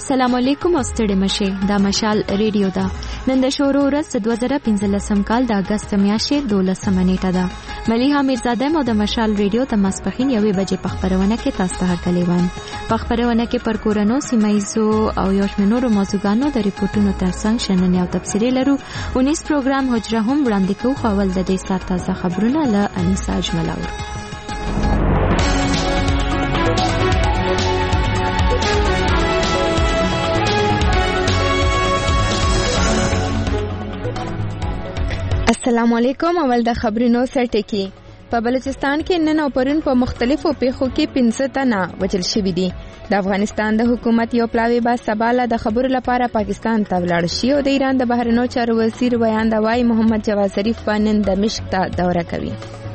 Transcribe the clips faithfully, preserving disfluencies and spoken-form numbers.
السلام علیکم او ستړي مشه دا مشال ریډیو دا نن د شورو ورځ دوه زره پنځلسم کال د اگست میاشتې دولسمه نیټه ده ملیحه میرزاده مو د مشال ریډیو د ماسپخین یوې بجې په خبرونه کې تاسو ته هرکلیوان په خبرونه کې پر کورونو سیمایزو او یو شمنورو موضوعګانو د ریپورتونو ترڅنګ شننې او تفسیري لرو اونیس پروګرام حجره هم وړاندې کوو خو اول د دې سات تازه خبرونه له انیسا اجملاور السلام علیکم اول د خبرونو سرټکی په بلوچستان کې نن او پرون په مختلفو پیښو کې پنځه تنه وژل شوي دي د افغانستان د حکومت یو پلاوی با سباله د خبرو لپاره پاکستان ته ولاړ شي او د ایران د بهرنیو چارو وزیر ویان د وای محمد جواد ظریف په نن دمشق ته دوره کوي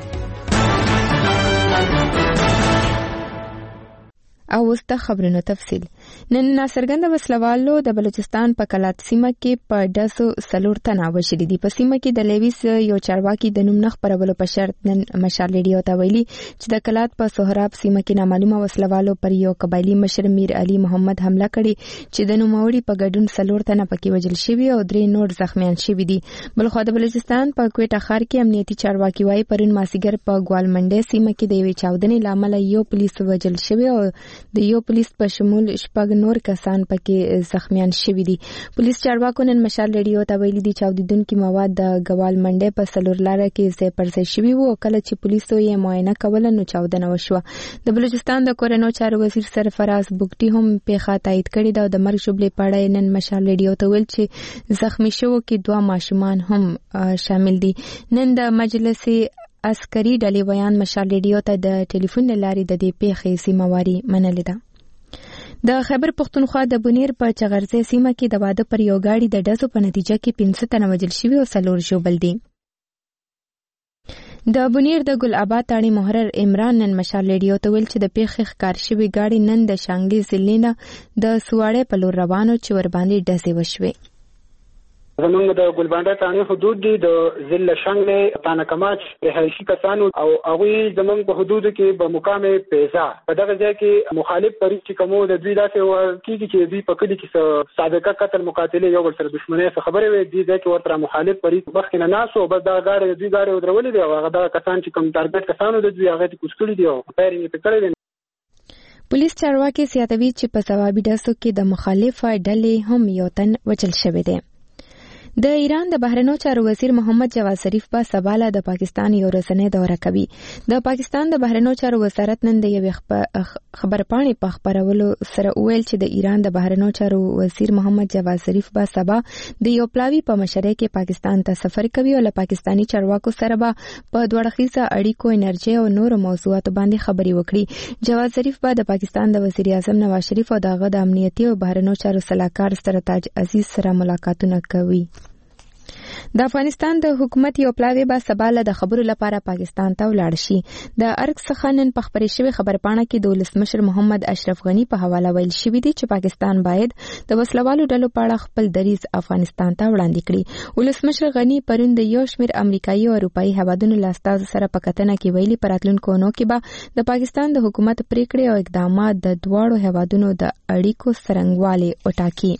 او وسته خبرونو تفصیل نن ناصرګند وسلوالو د بلوچستان په کلات سیمه کې په داسو سلور تنه وشلي دي په سیمه کې د لیویس یو چارواکي د نوم نخ پرولو په شرط نن مشال ریډیو ته ویلي چې د کلات په سهراب سیمه کې نامعلومه وسلوالو پر یو قبایلی مشر میر علي محمد حمله کړې چې د نوموړي په ګډون سلور تنه پکې وژل شوي او درې نور زخمیان شوي دي بلخو د بلوچستان په کوټه ښار کې امنیتي چارواکي وايي پرون ماسیګر په ګوالمنډه سیمه کې د یوې چاودنې لامل یو پولیس وژل شوی او د یو پولیس په شمول شپږ نور کسان پکې زخمیان شوي دي پولیس چارواکو نن مشال ریډیو ته ویلي دي چې چاودیدونکي مواد د ګوال منډه په سلور لاره کې ځای پر ځای شوي وو کله چې پولیسو یې معاینه کوله نو چاودنه وشوه د بلوچستان د کورنیو چارو وزیر سرفراز بوګټي هم پیښه تایید کړې ده او د مرګ شوبلې په اړه نن مشال ریډیو ته ویل چې زخمی شوو کې دوه ماشومان هم شامل دي نن د مجلس عسکري ډلې ویان مشال ریډیو ته د ټلیفون لارې د دې پیښې سیمواري منلې ده د خیبر پختونخوا د بونیر په چغرزه سیمه کې د واده پر یو گاډي د ډزو په نتیجه کې پنځه تنه وژل شوي او څلور ژوبل دي د بونیر د ګل آباد تاڼي محرر عمران نن مشال ریډیو ته ویل چې د پیښې ښکار شوي گاډي نن د شانګلي ضلع نه د سواړې په لور روانو چې ور باندې ډزې وشوي زمونږ د ګلبانډه تاڼي حدود دي د ضلع شانګلي تانکماچ رهایشي کسانو او هغوی زمونږ په حدودو کې په مقام پیزا په دغه ځای کې مخالف فریق چې کومو د دوی داسې ورکېږي چې دوی په کلي کې سابقه قتل مقاتلې یو بل سره دښمنۍ څه خبرې وي دې ځای کې ورته مخالف فریق مخکې نه ناست و بس دغه ګاډۍ د دوی ګاډۍ ودرولې دي او هغه دغه کسان چې کوم ټارګټ کسانو د دوی هغه ته کوز کړي دي او فایرینګ یې پرې کړی دی پولیس چارواکي زیاتوي چې په ځوابي ډزو کې د مخالفه ډلې هم یو تن وژل شوی دی د ایران د بهرنیو چارو وزیر محمد جواد ظریف په سباله د پاکستان یو ورځنی دوره کوي د پاکستان د بهرنیو چارو وزارت نن د یوې خبرپاڼې په خبرولو سره ویل چې د ایران د بهرنیو چارو وزیر محمد جواد ظریف په سبا د یو پلاوی په مشرۍ کې پاکستان ته سفر کوي او له پاکستانی چارواکو سره به په دوړخیزه اړیکو انرژي او نورو موضوعاتو باندې خبري وکړي جواد ظریف به د پاکستان د وزیر اعظم نواز شریف او دغه د امنیتي او بهرنیو چارو سلاکار سرتاج عزیز سره ملاقاتونه کوي د افغانستان د حکومت یو پلاوی با سباله د خبرو لپاره پاکستان ته ولاړ شي د ارګ څخه نن په خبرې شوی خبرپاڼه کې د ولسمشر محمد اشرف غنی په حواله ویل شوی دی چې پاکستان باید د وسلوالو ډلو په اړه خپل دریځ افغانستان ته وړاندې کړي ولسمشر غنی پرون د یو شمېر امریکایي او اروپایي هیوادونو له استازو سره په کتنه کې ویلي په راتلونکو اونو کې به د پاکستان د حکومت پریکړې او اقدامات د دواړو هیوادونو د اړیکو څرنګوالی وټاکي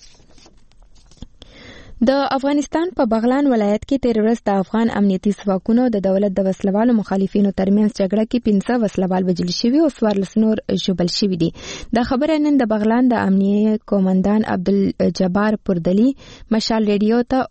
د افغانستان په بغلان ولایت کې تیر ورځ د افغان امنیتي ځواکونو د دولت د وسلوالو مخالفینو ترمنځ جګړه کې پنځه وسلوال وژل شوي او څوارلس نور ژوبل شوي دي دا خبره نن د بغلان د امنیه قومندان عبدالجبار پردلی مشال ریډیو ته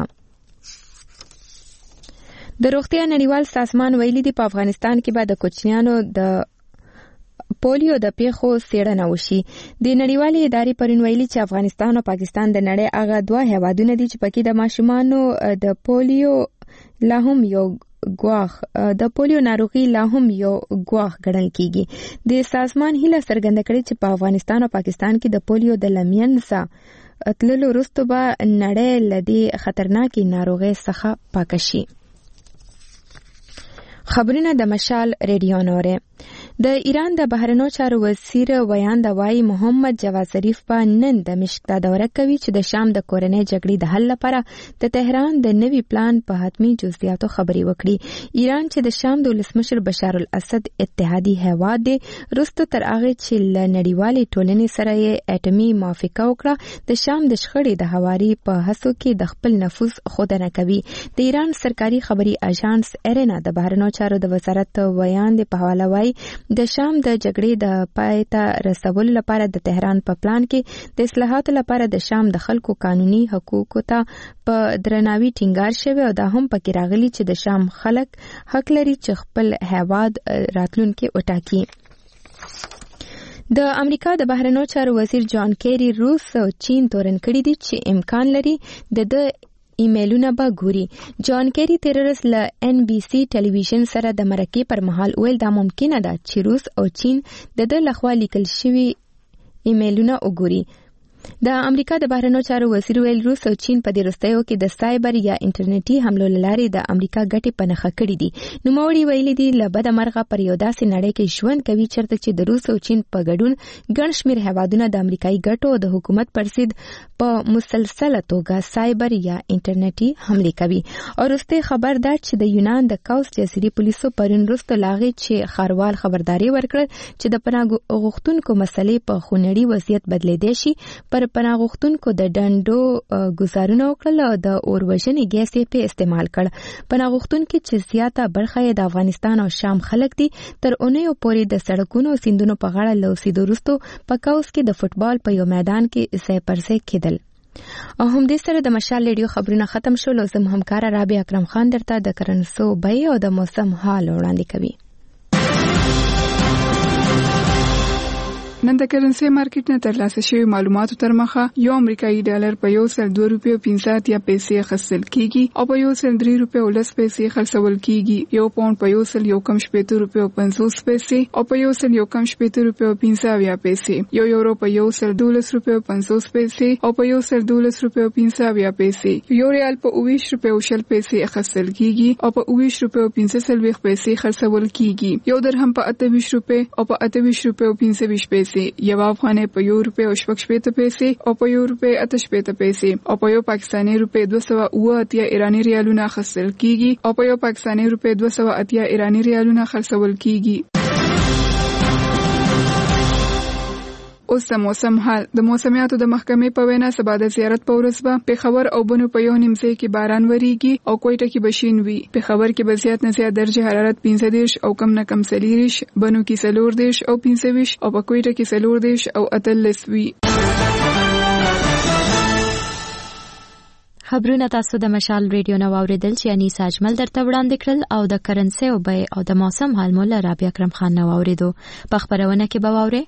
وکړه د روغتیا نړیوال سازمان ویلي دی په افغانستان کې به د کوچنیانو د پولیو د پیښو څېړنه وشي د نړیوالې ادارې پرون ویلي چې افغانستان او پاکستان د نړۍ هغه دوه هیوادونه دي چې پکې د ماشومانو د پولیو لا هم یو ګواښ د پولیو ناروغي لا هم یو ګواښ ګڼل کیږي د سازمان هیله څرګنده کړې چې په افغانستان او پاکستان کې د پولیو د لمینځه تللو وروسته به نړۍ له دې خطرناکې ناروغۍ څخه پاکه شي خبرونه د مشال ریډیو نوره د ایران د بهرنیو چارو وزیر ویاندا وایي محمد جواد ظریف په نن د مشق ته دوره کوي چې د شام د کورنۍ جګړې د حل لپاره د تهران د نوي پلان په حتمي جزئیاتو خبرې وکړي. ایران چې د شام د ولسمشر بشار الاسد اتحادي هیواد دی وروسته تر هغه چې له نړیوالې ټولنې سره یې اټومي موافقه وکړه د شام د شخړې د هواري په هڅو کې د خپل نفوذ ښودنه کوي. د ایران سرکاري خبري اژانس ایرنا د بهرنیو چارو د وزارت ویاند په حواله وایي د شام د جګړې د پای ته رسولو لپاره د تهران په پلان کې د اصلاحاتو لپاره د شام د خلکو قانوني حقوقو ته په درناوي ټینګار شوی او دا هم پکې راغلي چې د شام خلک حق لري چې خپل هیواد راتلونکي وټاکي. د امریکا د بهرنیو چارو وزیر جان کیری روس او چین تورن کړي دي چې امکان لري د د ایمیلونه به ګوري. جان کیری تیر ورځ له ان بي سي ټلویزیون سره د مرکې پر مهال ویل دا ممکنه ده چې روس او چین د د لخوا لیکل شوي ایمیلونه وګوري. د امریکا د بهرنیو چارو وزیر ویل روس او چین په دې وروستیو کې د سایبر یا انټرنیټي حملو لارې د امریکا ګټې په نښه کړې دي. نوموړي ویلي دي له بده مرغه پر یو داسې نړۍ کې ژوند کوي چېرته چې د روس او چین په ګډون ګڼ شمېر هیوادونه د امریکایي ګټو او د حکومت پر ضد په مسلسله توګه سایبر یا انټرنیټي حملې کوي. او وروستی خبر دا چې د یونان د کاوس جزیرې پولیسو پرون وروسته لاغې چې ښاروال خبرداري ورکړل چې د پناه غوښتونکو مسلې په خونړي وضعیت بدلیدای شي. پر پناه غوښتونکو د ډنډو ګزارونه وکړل او د اور وژنې ګیس یې په استعمال کړ. پناه غوښتونکي چې زیاته برخه یې د افغانستان او شام خلک دي تر اونیو پورې د سړکونو او سیندونو په غاړه له اوسېدو وروسته په کاوس کې د فوټبال په یو میدان کې ځای پر ځای کېدل. او همدې سره د مشال ریډیو خبرونه ختم شول او زم همکار رابعه اکرم خان درته د کرنسو بیې او د موسم حال وړاندې کوي. نن د کرنسي مارکیټ نه ترلاسه شوی معلوماتو تر مخه یو امریکایي ډالر په یو سل دوه روپیو پنځه یا پیسې خرڅل کیږي او په یو سل درې روپیو لس پیسې خرڅول کیږي. یو پاوند په یو سل یو کم شپېته روپیو پنځوس پیسې او په یو سل یو کم شپېته روپیو پنځه یا پیسې. یو یورو په یو سل دولس روپیو پنځوس پیسې او په یو سل دولس روپیو پنځه یا پیسې. یو ریال په اوویشت روپیو شل پیسې خرڅل کیږي او په اوویشت روپیو پنځه څلوېښت پیسې خرڅول کیږي. یو درهم په اته ویشت روپیو او په اته ویشت روپیو پنځه ویشت پیسې. یو افغانۍ په یو روپۍ او شپږ شپېته پیسې او په یو روپۍ اته شپېته پیسې او په یو پاکستاني روپۍ دوه سوه اووه اتیا ایراني ریالونه اخیستل کیږي او په یو پاکستاني روپۍ دوه سوه اتیا ایراني ریالونه خرڅول کیږي. اوس د موسم حال. د موسمیاتو د محکمې په وینا سبا د زیارت په ورځ به پېښور او بنو په یو نیم ځای کې باران وریږي او کوټه کې به شین وي. پېښور کې به زیات نه زیات درجه حرارت پنځه دېرش او کم نه کم څلېرویشت، بنو کې څلور دېرش او پنځه ویشت او په کوټه کې څلور دېرش او اتلس وي. خبرونه تاسو د مشال ریډیو نو اوریدل چې انیسا اجمل درته وړاندې کړل او د کرنسي او بیې او د موسم حال مولا رابعه اکرم خان نو اوریدو. په خبرونه کې به واورئ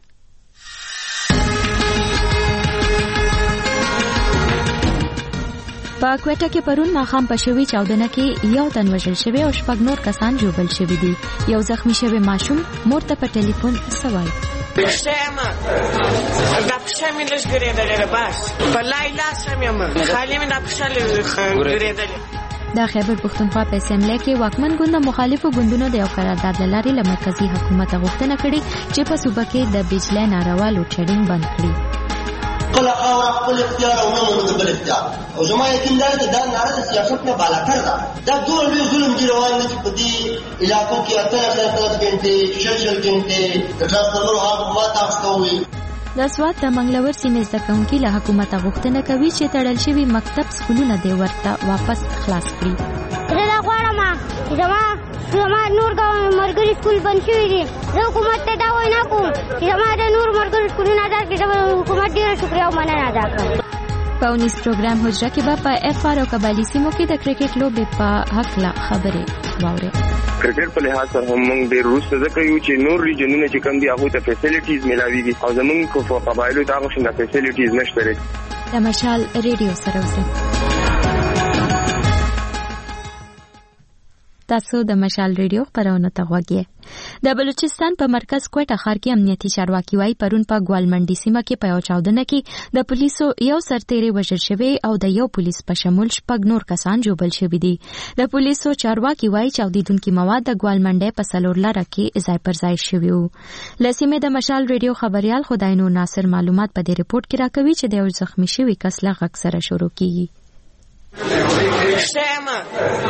په کوټه کې پرون ماښام په شوي چاودنه کې یو تن وژل شوی او شپږ نور کسان ژوبل شوي دي. یو زخمی شوی ماشوم مور ته په ټلیفون سوای پښېما دا پښې مې لږ ګرېدلې بس په لای لاس مې خالي مې دا پښې ګرېدلې. د خیبر پښتونخوا په اسمبلی کې واکمن ګوند مخالفو ګوندونو د یو قرارداد له لارې له مرکزي حکومت غوښتنه کړې چې په صوبه کې د بجلی ناروا لوډ شیډینګ بند کړي. خپل خاوره خپل اختیار او نه منو بل اختیار او زما یقین دی چې دا ناره د سیاست نه بالاتر ده. دا دوه لوی ظلم دی روان دي چې په دې علاقو کې اتلس اتلس غنټې شل شل غنټې د ټرانسفورمر هغه ما تاسو کوي. د سوات د منګلور سیمې زده کوونکي له حکومت غوښتنه کوي چې تړل شوي مکتب سکولونه دې ورته واپس خلاص کړي. زه دا غواړم چې زما زما نور مرګري سکول بند شوي دي. زه حکومت ته دا وینا کوم چې زما د نور مرګري سکولونه آزاد کړي. زه حکومت ډېره شکریه او مننه ادا کوم. په اونیس پروګرام حجره کې به په اف آر او قبالي سیمو کې د کرکټ لوبې په حقله خبرې واورئ. کرکټ په لحاظ سره هم موږ ډېر وروسته ځکه یو چې نور ریجنونه چې کوم دي هغوی ته فیسیلیټیز میلاویږي او زموږ په قبایلو ته هغه شان فیسیلیټیز نشته دی. د مشال ریډیو سره اوسئ. تاسو د مشال ریډیو خبرونه ته غوږی. د بلوچستان په مرکز کوټه ښار کې امنیتي چارواکي وايي پرون په ګوالمنډي سیمه کې په یو چاودنه کې د پولیسو یو سرتیری وژل شوی او د یو پولیس په شمول شپږ نور کسان ژوبل شوي دي. د پولیسو چارواکي وايي چاودیدونکي مواد د ګوالمنډي په څلور لاره کې ځای پر ځای شوي وو. له سیمې د مشال ریډیو خبريال خداینور ناصر معلومات په دې ریپورت کې راکوي چې د یو زخمی شوي کس له غږ سره شروع کیږي. شما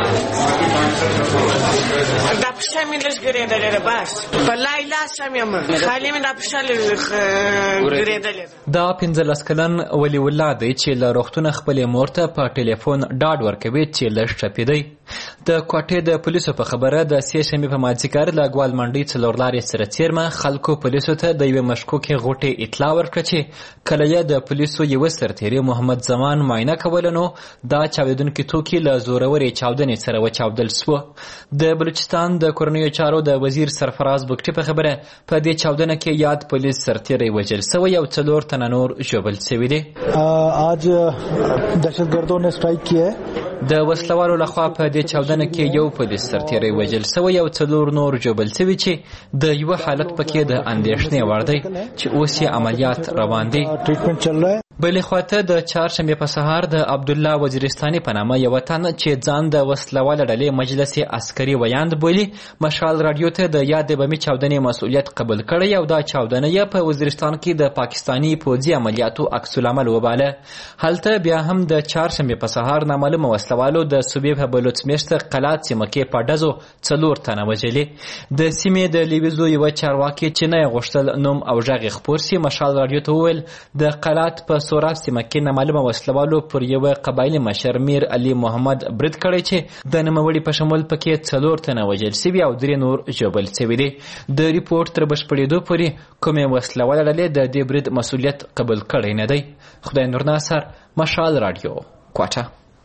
دا پښه مې لږ ګرېدلې بس په لای لاس مې ما خالي مې دا پښه لږ ګرېدلې. دا پنځلس کلن ولی الله دی چې له روغتونه خپلې مور ته په ټلیفون ډاډ ورکوي چې لږ ټپي دی. د کوټې د پولیسو په خبره د سې شنبې په مازدیګر له ګوالمنډۍ څلور لارې سره څیرمه خلکو پولیسو ته د یوې مشکوکې غوټې اطلاع ورکړه چې کله یې د پولیسو یوه سرتیري محمد زمان معاینه کوله نو دا چاودونکي توکي له زورورې چاودنې سره وچاودل سوه. د بلوچستان د کورنیو چارو د وزیر سرفراز بګټي په خبره په دې چاودنه کې یاد پولیس سرتیری وژل سوی او څلور تنه نور ژوبل سوي دي. आज दहशतगर्दों ने स्ट्राइक किया है. د وسلوالو لخوا په دې چاودنه کې یو پولیس سرتیری وژل سوی او څلور نور ژوبل سوي چې د یوه حالت پکې د اندېښنې وړ دی چې اوس یې عملیات روان دي. ट्रीटमेंट चल रहा है. بلې خواته د چهارشنبې په سهار د عبدالله وزیرستاني په نامه یوه تن چې ځان د وسلواله ډلې مجلس عسکري ویاند بولي مشال راډیو ته د یادې بمي چاودنې مسؤلیت قبول کړی او دا چاودنه یې په وزیرستان کې د پاکستاني پوځي عملیاتو عکس العمل وباله. هلته بیا هم د چهارشنبې په سهار نامعلومه وسلوالو د صوبې په بلوڅمیشته قلات سیمه کې په ډزو څلور تنه وژلې. د سیمې د لیویزو یوه چارواکي چې نه یې غوښتل نوم او غږ یې خپور سي مشال راډیو ته وویل د قلات په سوراف سیمه کې نامعلومه وسلوالو پر یوه قبایلي مشر میر علي محمد برید کړی چې د نوموړي په شمول پکې څلور تنه وژل سوي او درې نور ژوبل سوي دي. د ریپورټ تر بشپړېدو پورې کومې وسلواله ډلې د دې برید مسؤلیت قبول کړی نه دی. خدای نور ناصر، مشال راډیو، کوټه.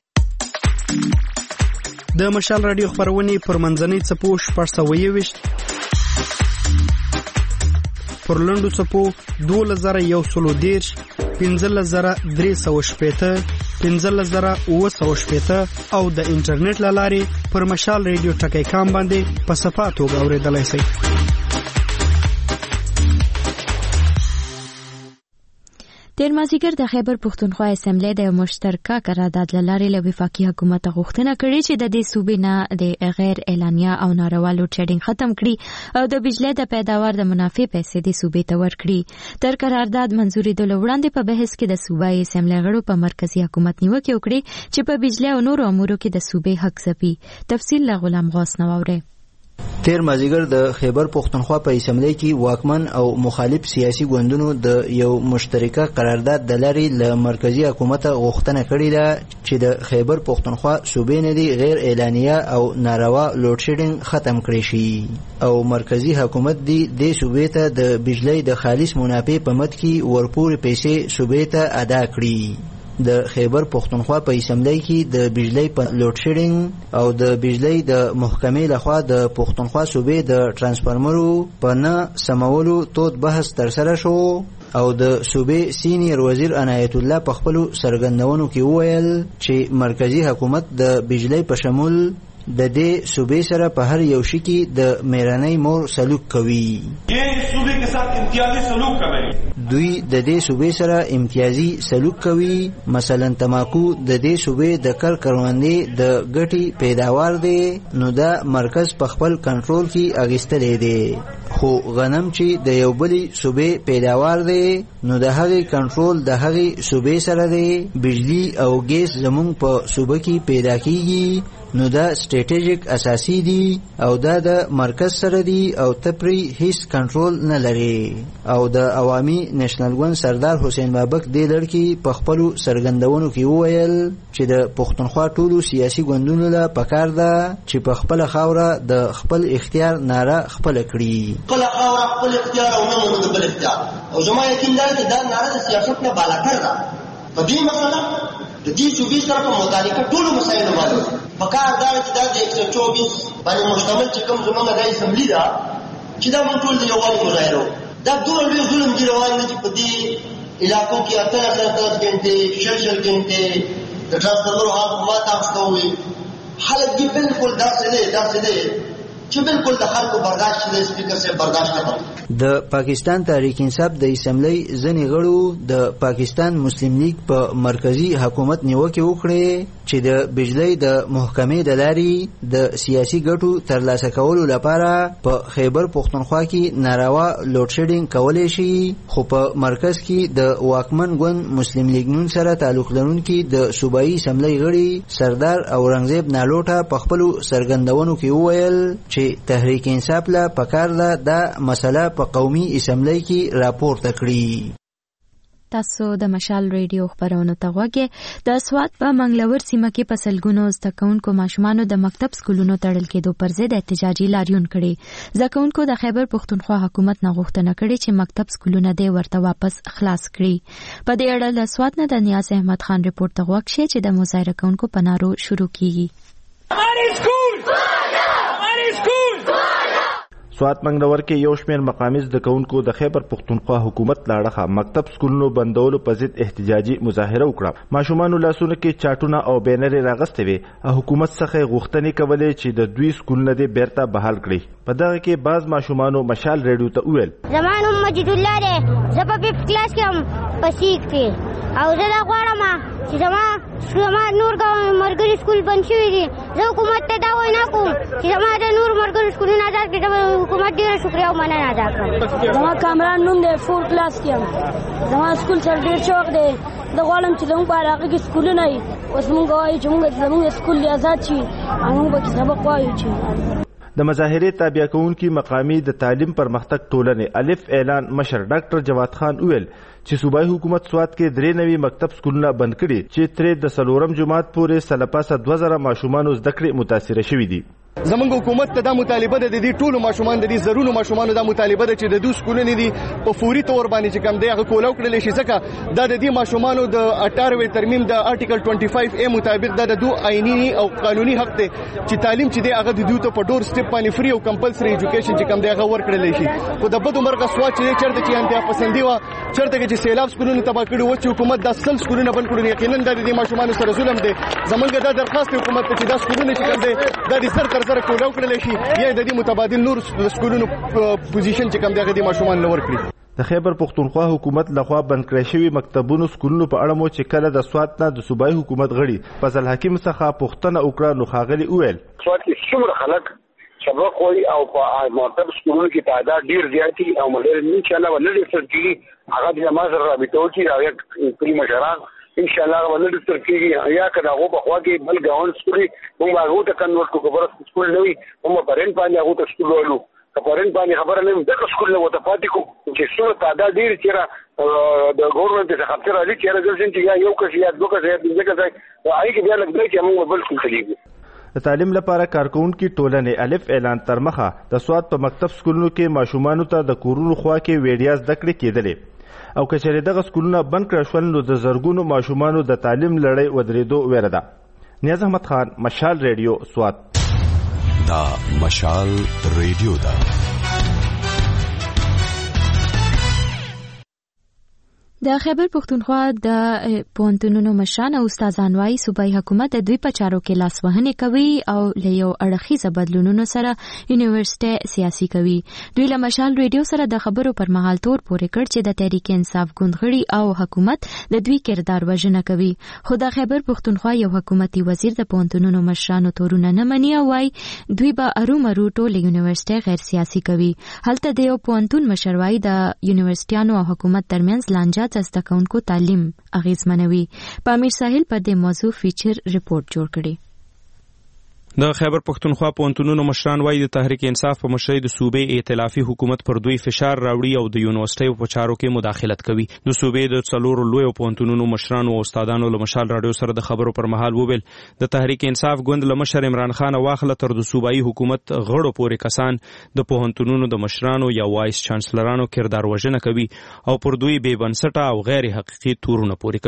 د مشال راډیو خبرونې پر منځنۍ څپو شپږ سوه یوویشت پر لنډو څپو دولس زره یو سلو دېرش پنځلس زره درې سوه شپېته پنځلس زره اووه سوه شپېته او د انټرنیټ له لارې پر مشال ریډیو ټکی کام باندې په صفا توګه اورېدلی شئ. تیر مازدیګر د خیبر پښتونخوا اسمبلی د یو مشترکه قرارداد له لارې له وفاقي حکومت غوښتنه کړې چې د دې صوبې نه د غیر اعلانیه او ناروا لوډ شیډینګ ختم کړي او د بجلی د پیداوار د منافع پیسې د صوبې ته ورکړي. تر قرارداد منځورېدلو وړاندې په بحث کې د صوبایي اسمبلی غړو په مرکزي حکومت نیوکې وکړې چې په بجلی او نورو امورو کې د صوبې حق ځپي. تفصیل له غلام غوث نه واورئ. تیر مازدیګر د خیبر پښتونخوا په اسمبلی کې واکمن او مخالف سیاسي ګوندونو د یو مشترکه قرارداد د لارې له مرکزي حکومت غوښتنه کړې ده چې د خیبر پښتونخوا صوبې نه دي غیر اعلانیه او ناروا لوډ شیډینګ ختم کړی شي او مرکزي حکومت دی د صوبې ته د بجلی د خالص منافع په مد کې ورپورې پیسې صوبې ته ادا کړي. د خیبر پښتونخوا په اسمبلی کې د بجلی په لوډ شیډینګ او د بجلی د محکمې لخوا د پښتونخوا صوبې د ترانسفارمرو په نه سمولو تود بحث ترسره شو او د صوبې سینیر وزیر عنایت الله په خپلو څرګندونو کې وویل چې مرکزي حکومت د بجلی په شمول د دې صوبې سره په هر یو شي کې د میرانۍ مور سلوک کوي. دوی د دې صوبې سره امتیازي سلوک کوي. مثلا تماکو د دې صوبې د کر کروندې د ګټې پیداوار دی نو دا مرکز په خپل کنټرول کې اخیستلی دی، خو غنم چې د یو بلې صوبې پیداوار دی نو د هغې کنټرول د هغې صوبې سره دی. بجلی او ګیس زمونږ په صوبه کې پیدا کیږي نو دا سټریټیجیک اساسي دي او دا د مرکز سره دي او تپری هیڅ کنټرول نه لري. او د عوامي نېشنل ګوند سردار حسین بابک دې لړکي په خپلو څرګندونو کې وویل چې د پښتونخوا ټولو سیاسي ګوندونو له پکار ده چې په خپله خاوره د خپل اختیار ناره خپله کړي. خپله خاوره خپل اختیار او نه منو د بل اختیار. او زما یقین دی چې دا ناره د سیاست نه بالاتر ده. په دې مسله د دې صوبې سره په متعلقه ټولو مسایلو باندې پکار دا چې دا د ایک سو چوبیس باندې مشتمل چې کوم زموږ د اسمبلی ده چې دا موږ ټول د یووالي مظاهره دا دومره لوی ظلم دی روان دی چې په دې علاقو کې اتلس اتلس ګنټې شل شل ګنټې د ټرانسفارمرو حق ما تاسو ته وویل خلک دې بالکل داسې نه داسې نه چې بالکل د خلکو برداشت د سپیکر سے برداشت نه کوي. د پاکستان تحریک انصاف د اسمبلی ځینې غړو د پاکستان مسلم لیگ په مرکزی حکومت نیوکه وکړه چې د بجلی د محکمې د لارې د سیاسي ګټو ترلاسه کولو لپاره په خیبر پختونخوا کې ناروا لوډ شیډینګ کولای شي، خو په مرکز کې د واکمن ګوند مسلم لیگ نون سره تعلق لرونکي د صوبایي اسمبلی غړي سردار اورنګزیب نالوټه په خپل سرګندونو کې وویل چې تحریک انصاف له پکار ده دا مسله په قومي اسمبلی کې راپورته کړي. تاسو د مشال ریډیو خبرونو ته غوږی. د سوات په منګلور سیمه کې په سلګونو زده کوونکو ماشومانو د مکتب سکولونو تړل کېدو پر ضد احتجاجي لاریون کړي. زده کوونکو د خیبر پختونخوا حکومت نه غوښتنه کړې چې مکتب سکولونه دې ورته واپس خلاص کړي. په دې اړه له سوات نه د نیاز احمد خان رپورټ ته غوږ شي چې د مظاهره کوونکو په نارو شروع کیږي. हमारी स्कूल हमारी स्कूल سوات منګلور کې یو شمېر مقامي زده کوونکو د خیبر پختونخوا حکومت لاړخه مکتب سکولونو بندولو په ضد احتجاجي مظاهره وکړه. ماشومانو لاسونو کې چاټونه او بینرې راغستې وې. حکومت څخه غوښتنې کولې چې د دوی سکولونه دې بیرته بحال کړي. په دغه کې بعض ماشومانو مشال ریډیو ته وویل زما نوم مجید الله دی، زه په ففت کلاس کې یم په سیک کې، او زه دا غواړم چې زما زما نور ملګري سکول بند شوي دي. زه حکومت ته دا وینا کوم چې زما د نور ملګري سکولونه ازاد کړي. حکومت ډېره شکریه او مننه ادا کوم. زما کامران نوم دی، فور کلاس کې یم. زما سکول سره ډېر شوق دی. زه غواړم چې زموږ په علاقه کې سکولونه وي. اوس موږ وایو چې موږ زموږ سکول آزاد شي او موږ پکې سبق وایو. چې د مظاهرې تابع کوونکي مقامي د تعلیم پرمختګ ټولنې الف اعلان مشر ډاکټر جواد خان وویل چې صوبایي حکومت سوات کې درې نوي مکتب سکولونه بند کړي چې ترې د څلورم جماعت پورې سلپاسه دوه زره ماشومانو زده کړې متاثره شوي دي. زمونږ حکومت ته دا مطالبه ده د دې ټولو ماشومان د دې زرونو ماشومانو دا مطالبه ده چې د دوی سکولونه دي په فوري تور باندې چې کوم دی هغه کولاو کړل شي، ځکه دا د دې ماشومانو د اټاروي ترمیم د آرټیکل پنځه پنځه ای مطابق دا د دوی آئینی او قانوني حق دی چې تعلیم چې دی هغه د دوی ته په ډور سټپ باندې فری او کمپلسري ایجوکیشن چې کوم دی هغه ورکړل شي. خو د بدو مرغه سواد چې چرته کې انتها پسندي وا چرته کې چې سیلاب سکولونه تبا کړي و چې حکومت د اصل سکولونه بند کړي. یقینا د دې ماشومانو سره ظلم دی. زمونږ دا درخواست حکومت ته چې دا سکولونه چې کوم دی دا د سر تر سره کولاو کړل شي یا د دې متبادل نور سکولونو پوزیشن چې کوم دی هغه د ماشومان لور کړی. د خیبر پختونخوا حکومت لخوا بند کړی شوي مکتبونو سکولونو په اړه مو چې کله د سوات نه د صوبایي حکومت غړي فضل حکیم څخه پوښتنه وکړه نو ښاغلي وویل سوات کې څومره خلک سبق وایي او په مکتب سکولونو کې تعداد ډېر زیات دي او ملګري ان شاء الله ولې ډېر کېږي هغه د ما سره رابطه وکړي او یا کلي مشران ان شاء الله ولې ډېر کېږي یا که د هغو په خوا کې بل ګاونډ سکول موږ هغو ته کنورټ کړو. که بره سکول نه وي موږ په رنټ باندې هغو ته سکول وایو، که په رنټ باندې خبره نه وي دغه سکول نه ورته پاتې کړو چې څومره تعداد ډېر چېرې د ګورنمنټ څخه خبر راځي چېرې ګرځي چې یا یو کس یا دوه کس یا پنځه کس هغې کې بیا لږ دی چې موږ بل سکول ته لیږو. د تعلیم لپاره کارکونکي ټولنې الف اعلان تر مخه د سوات په مکتب سکولونو کې ماشومانو ته د کورونو خوا کې ویډیا زده کړې کېدلې او که چېرې دغه سکولونه بند کړل شول نو د زرګونو ماشومانو د تعلیم لړۍ ودرېدو ویره ده. نیاز احمد خان، مشال ریډیو، سوات. دا مشال ریډیو ده. د خیبر پختونخوا د پوهنتونونو مشران او استادان وايي صوبایي حکومت د دوی په چارو کې لاسوهنې کوي او له یو اړخیزه بدلونونو سره یونیورسيټي سیاسي کوي. دوی له مشال ریډیو سره د خبرو پر مهال تور پورې کړ چې د تحریک انصاف ګوندغړي او حکومت د دوی کردار وژنه کوي. خو د خیبر پختونخوا یو حکومتي وزیر د پوهنتونونو مشرانو تورونه نه مني او وايي دوی به ارومرو ټول یونیورسيټي غیر سیاسي کوي. هلته د یو پوهنتون مشر وايي د یونیورسيټیانو او حکومت ترمنځ لانجه د زده کوونکو تعلیم اغیزمنوي. په امیر ساحل پر دې موضوع فیچر رپورټ جوړ کړی. د خیبر پختونخوا پوهنتونونو مشران وايي د تحریک انصاف په مشرۍ د صوبې ائتلافي حکومت پر دوی فشار راوړي او د یونیورسيټیو په چارو کې مداخلت کوي. د صوبې د څلورو لویو پوهنتونونو مشرانو او استادانو له مشال راډیو سره د خبرو پر مهال وویل د تحریک انصاف ګوند له مشر عمران خان واخله تر د صوبایي حکومت غړو پورې کسان د پوهنتونونو د مشرانو یا وایس چانسلرانو کردار وژنه کوي او پر دوی بې بنسټه او غیر حقیقي تورونه پورې کوي.